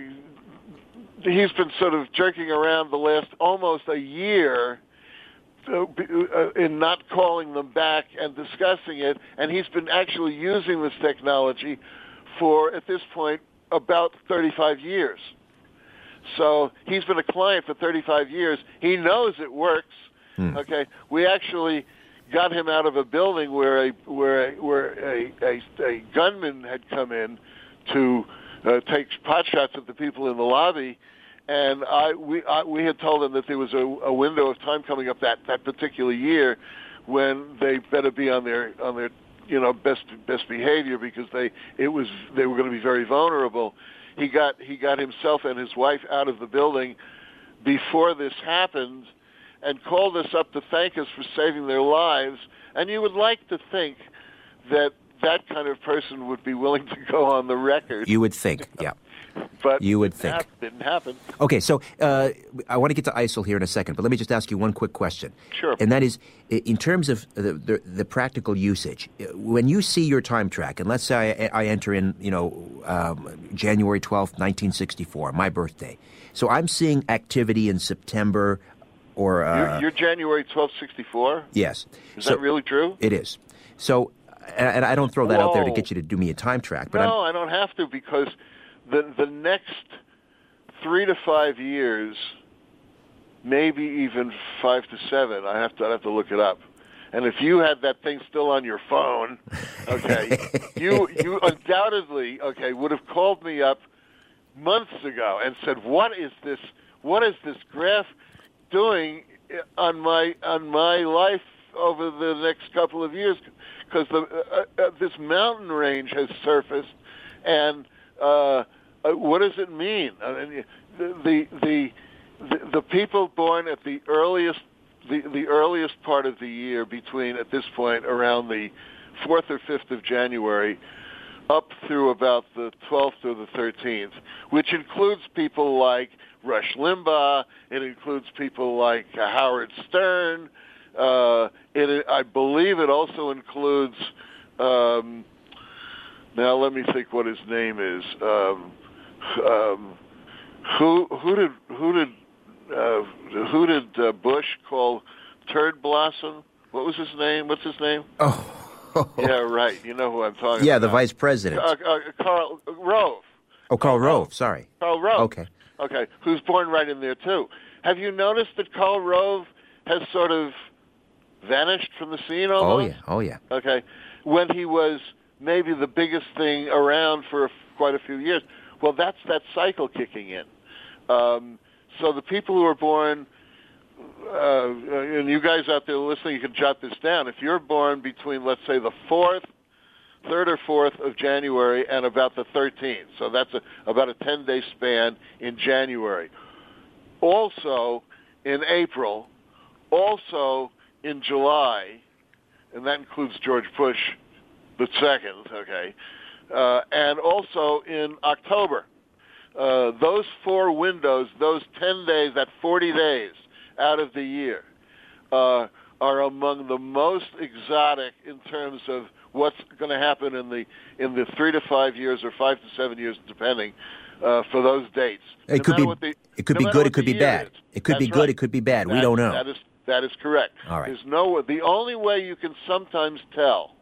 S5: he's been sort of jerking around the last almost a year uh, in not calling them back and discussing it, and he's been actually using this technology for, at this point, about thirty-five years. So he's been a client for thirty-five years. He knows it works. Hmm. Okay, we actually got him out of a building where a where a, where a, a, a gunman had come in to uh, take pot shots at the people in the lobby, and I we I, we had told him that there was a, a window of time coming up that, that particular year when they better be on their on their you know best best behavior because they it was they were going to be very vulnerable. He got he got himself and his wife out of the building before this happened and called us up to thank us for saving their lives. And you would like to think that that kind of person would be willing to go on the record.
S3: You would think, yeah.
S5: But
S3: you would
S5: it
S3: think.
S5: hap- didn't happen.
S3: Okay, so uh, I want to get to I S I L here in a second, but let me just ask you one quick question.
S5: Sure.
S3: And that is, in terms of the, the, the practical usage, when you see your time track, and let's say I, I enter in, you know, um, January twelfth, nineteen sixty-four, my birthday. So I'm seeing activity in September or... Uh,
S5: you're, you're January twelfth, sixty-four?
S3: Yes.
S5: Is
S3: so,
S5: that really true?
S3: It is. So, and I don't throw that
S5: Whoa.
S3: out there to get you to do me a time track. But
S5: no,
S3: I'm,
S5: I don't have to, because the the next three to five years, maybe even five to seven, I have to I have to look it up. And if you had that thing still on your phone, okay, you you undoubtedly okay would have called me up months ago and said, "What is this? What is this graph doing on my on my life over the next couple of years?" Because the uh, uh, this mountain range has surfaced, and uh, uh, what does it mean? I mean, the, the the the the people born at the earliest the the earliest part of the year, between at this point around the fourth or fifth of January, up through about the twelfth or the thirteenth, which includes people like Rush Limbaugh. It includes people like uh, Howard Stern. Uh, it, I believe it also includes, um, now let me think what his name is. Um, um, who who did who did uh, who did uh, Bush call Turd Blossom? What was his name? What's his name?
S3: Oh,
S5: yeah, right. You know who I'm talking
S3: yeah,
S5: about.
S3: the vice president.
S5: Uh, uh, Karl Rove.
S3: Oh, Karl Rove. Sorry.
S5: Karl Rove.
S3: Okay.
S5: Okay, who's born right in there too. Have you noticed that Karl Rove has sort of vanished from the scene almost?
S3: Oh, yeah. Oh, yeah.
S5: Okay. When he was maybe the biggest thing around for quite a few years. Well, that's that cycle kicking in. Um, so the people who are born, uh, and you guys out there listening, you can jot this down. If you're born between, let's say, the fourth, third or fourth of January and about the thirteenth, so that's a, about a ten-day span in January. Also in April, also in July, and that includes George Bush the second, okay, uh, and also in October. Uh, those four windows, those ten days, that forty days out of the year, uh, are among the most exotic in terms of what's going to happen in the in the three to five years or five to seven years, depending, uh, for those dates.
S3: It
S5: No
S3: could be
S5: the,
S3: it could
S5: no
S3: be
S5: matter
S3: good,
S5: what
S3: it could
S5: the
S3: be
S5: year
S3: bad.
S5: is.
S3: It could
S5: That's
S3: be good,
S5: right.
S3: it could be bad.
S5: That,
S3: we don't know.
S5: That is that is correct.
S3: All right.
S5: There's no the only way you can sometimes tell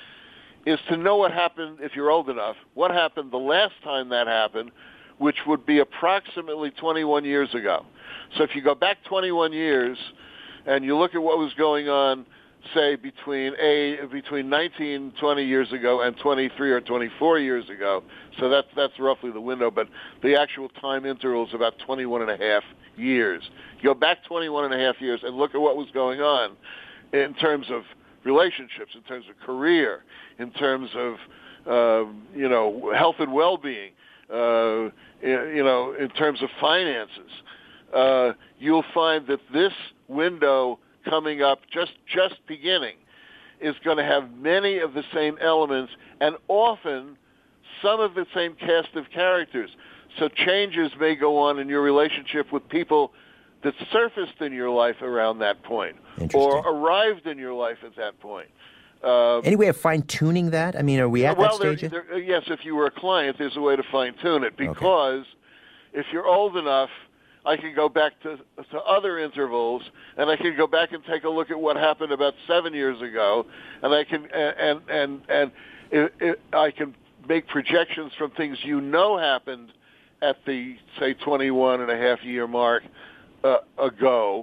S5: is to know what happened, if you're old enough, what happened the last time that happened, which would be approximately twenty-one years ago. So if you go back twenty-one years and you look at what was going on, say, between a between nineteen, twenty years ago and twenty-three or twenty-four years ago, so that's, that's roughly the window, but the actual time interval is about twenty-one and a half years. You go back twenty-one and a half years and look at what was going on in terms of relationships, in terms of career, in terms of, uh, you know, health and well-being, uh, you know, in terms of finances. Uh, you'll find that this window coming up, just just beginning, is going to have many of the same elements and often some of the same cast of characters. So changes may go on in your relationship with people that surfaced in your life around that point or arrived in your life at that point. Um,
S3: Any way of fine-tuning that? I mean, are we at
S5: well,
S3: that stage?
S5: There, there, yes, if you were a client, there's a way to fine-tune it, because okay. if you're old enough, I can go back to, to other intervals, and I can go back and take a look at what happened about seven years ago, and I can and and and it, it, I can make projections from things you know happened at the, say, twenty-one and a half year mark uh, ago,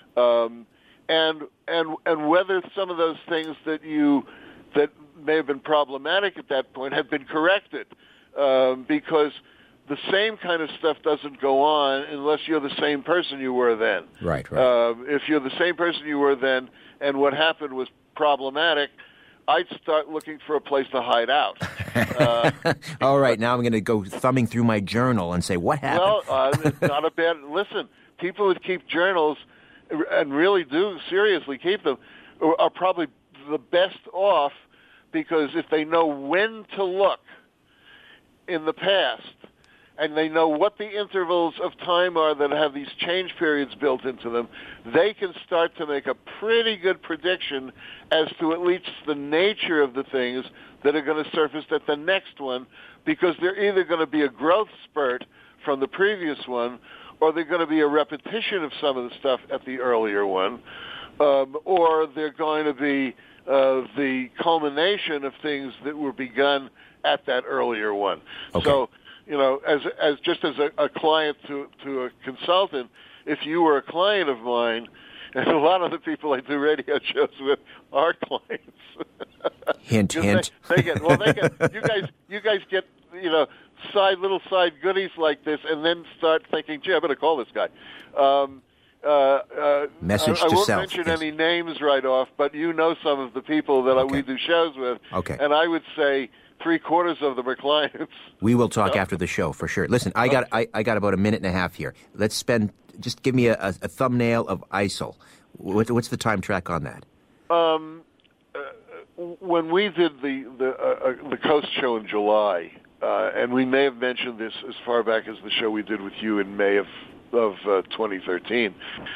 S5: um, and and and whether some of those things that you that may have been problematic at that point have been corrected, um, because the same kind of stuff doesn't go on unless you're the same person you were then.
S3: Right, right.
S5: Uh, if you're the same person you were then, and what happened was problematic, I'd start looking for a place to hide out. Uh,
S3: All right, now I'm going to go thumbing through my journal and say, what happened?
S5: Well, uh, it's not a bad... Listen, people that keep journals and really do seriously keep them are probably the best off, because if they know when to look in the past and they know what the intervals of time are that have these change periods built into them, they can start to make a pretty good prediction as to at least the nature of the things that are going to surface at the next one, because they're either going to be a growth spurt from the previous one, or they're going to be a repetition of some of the stuff at the earlier one, um, or they're going to be uh, the culmination of things that were begun at that earlier one.
S3: Okay.
S5: So, you know, as as just as a, a client to to a consultant, if you were a client of mine, and a lot of the people I do radio shows with are clients.
S3: Hint, hint.
S5: They, they get well. They get you guys. You guys get you know side little side goodies like this, and then start thinking, "Gee, I better call this guy." Um, uh, uh,
S3: Message
S5: I, I
S3: to
S5: won't
S3: self.
S5: mention
S3: Yes.
S5: any names right off, but you know some of the people that
S3: Okay.
S5: we do shows with.
S3: Okay.
S5: And I would say three quarters of them are clients.
S3: We will talk after the show for sure. Listen, I got I, I got about a minute and a half here. Let's spend just give me a, a, a thumbnail of I S I L. What, what's the time track on that?
S5: Um, uh, when we did the the, uh, uh, the Coast show in July, uh, and we may have mentioned this as far back as the show we did with you in May of of uh, twenty thirteen.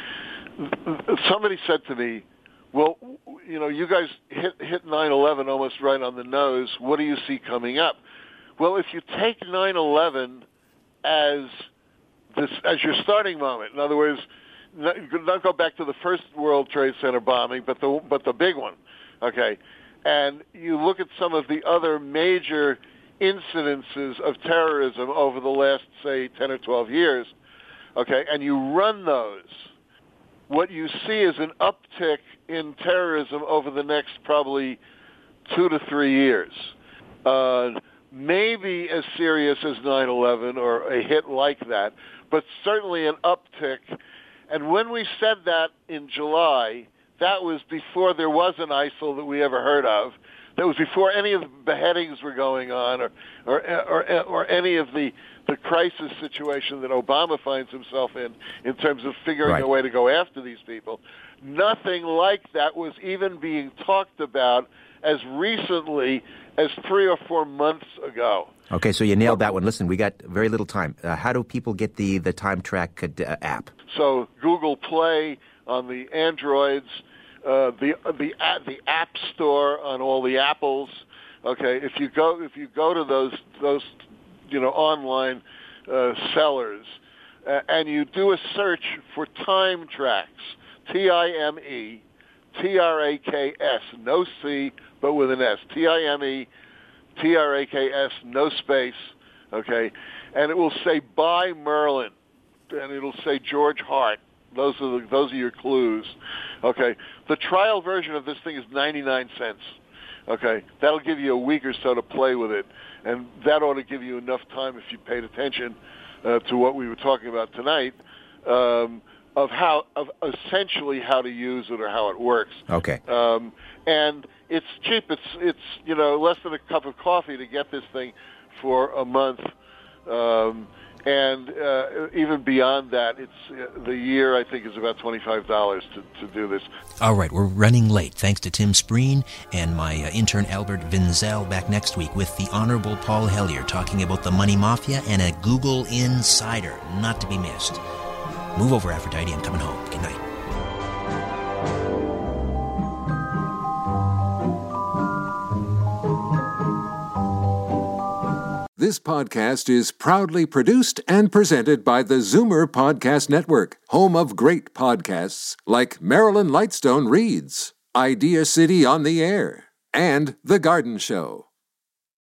S5: Somebody said to me, "Well, you know, you guys hit hit nine eleven almost right on the nose. What do you see coming up?" Well, if you take nine eleven as this as your starting moment, in other words, not, not go back to the first World Trade Center bombing, but the but the big one, okay, and you look at some of the other major incidences of terrorism over the last, say, ten or twelve years, okay, and you run those, what you see is an uptick in terrorism over the next probably two to three years. Uh, maybe as serious as nine eleven or a hit like that, but certainly an uptick. And when we said that in July, that was before there was an I S I L that we ever heard of. That was before any of the beheadings were going on, or or or, or any of the, the crisis situation that Obama finds himself in, in terms of figuring
S3: Right.
S5: a way to go after these people. Nothing like that was even being talked about as recently as three or four months ago.
S3: Okay, so you nailed that one. Listen, we got very little time. Uh, how do people get the, the Time Track uh, app?
S5: So Google Play on the Androids, uh, the the the App Store on all the Apples. Okay, if you go if you go to those those you know online uh, sellers uh, and you do a search for Time Tracks, T I M E T R A K S, no C but with an S, T I M E T R A K S, no space. Okay, and it will say by Merlin, and it'll say George Hart. Those are the, those are your clues. Okay, the trial version of this thing is ninety-nine cents. Okay, that'll give you a week or so to play with it, and that ought to give you enough time if you paid attention uh, to what we were talking about tonight, um, of how of essentially how to use it or how it works.
S3: Okay.
S5: Um, and it's cheap. It's it's you know less than a cup of coffee to get this thing for a month. Um, And uh, even beyond that, it's uh, the year, I think, is about twenty-five dollars to, to do this.
S3: All right, we're running late. Thanks to Tim Spreen and my uh, intern Albert Vinzel back next week with the Honorable Paul Hellyer talking about the money mafia and a Google insider. Not to be missed. Move over, Aphrodite. I'm coming home. Good night.
S1: This podcast is proudly produced and presented by the Zoomer Podcast Network, home of great podcasts like Marilyn Lightstone Reads, Idea City on the Air, and The Garden Show.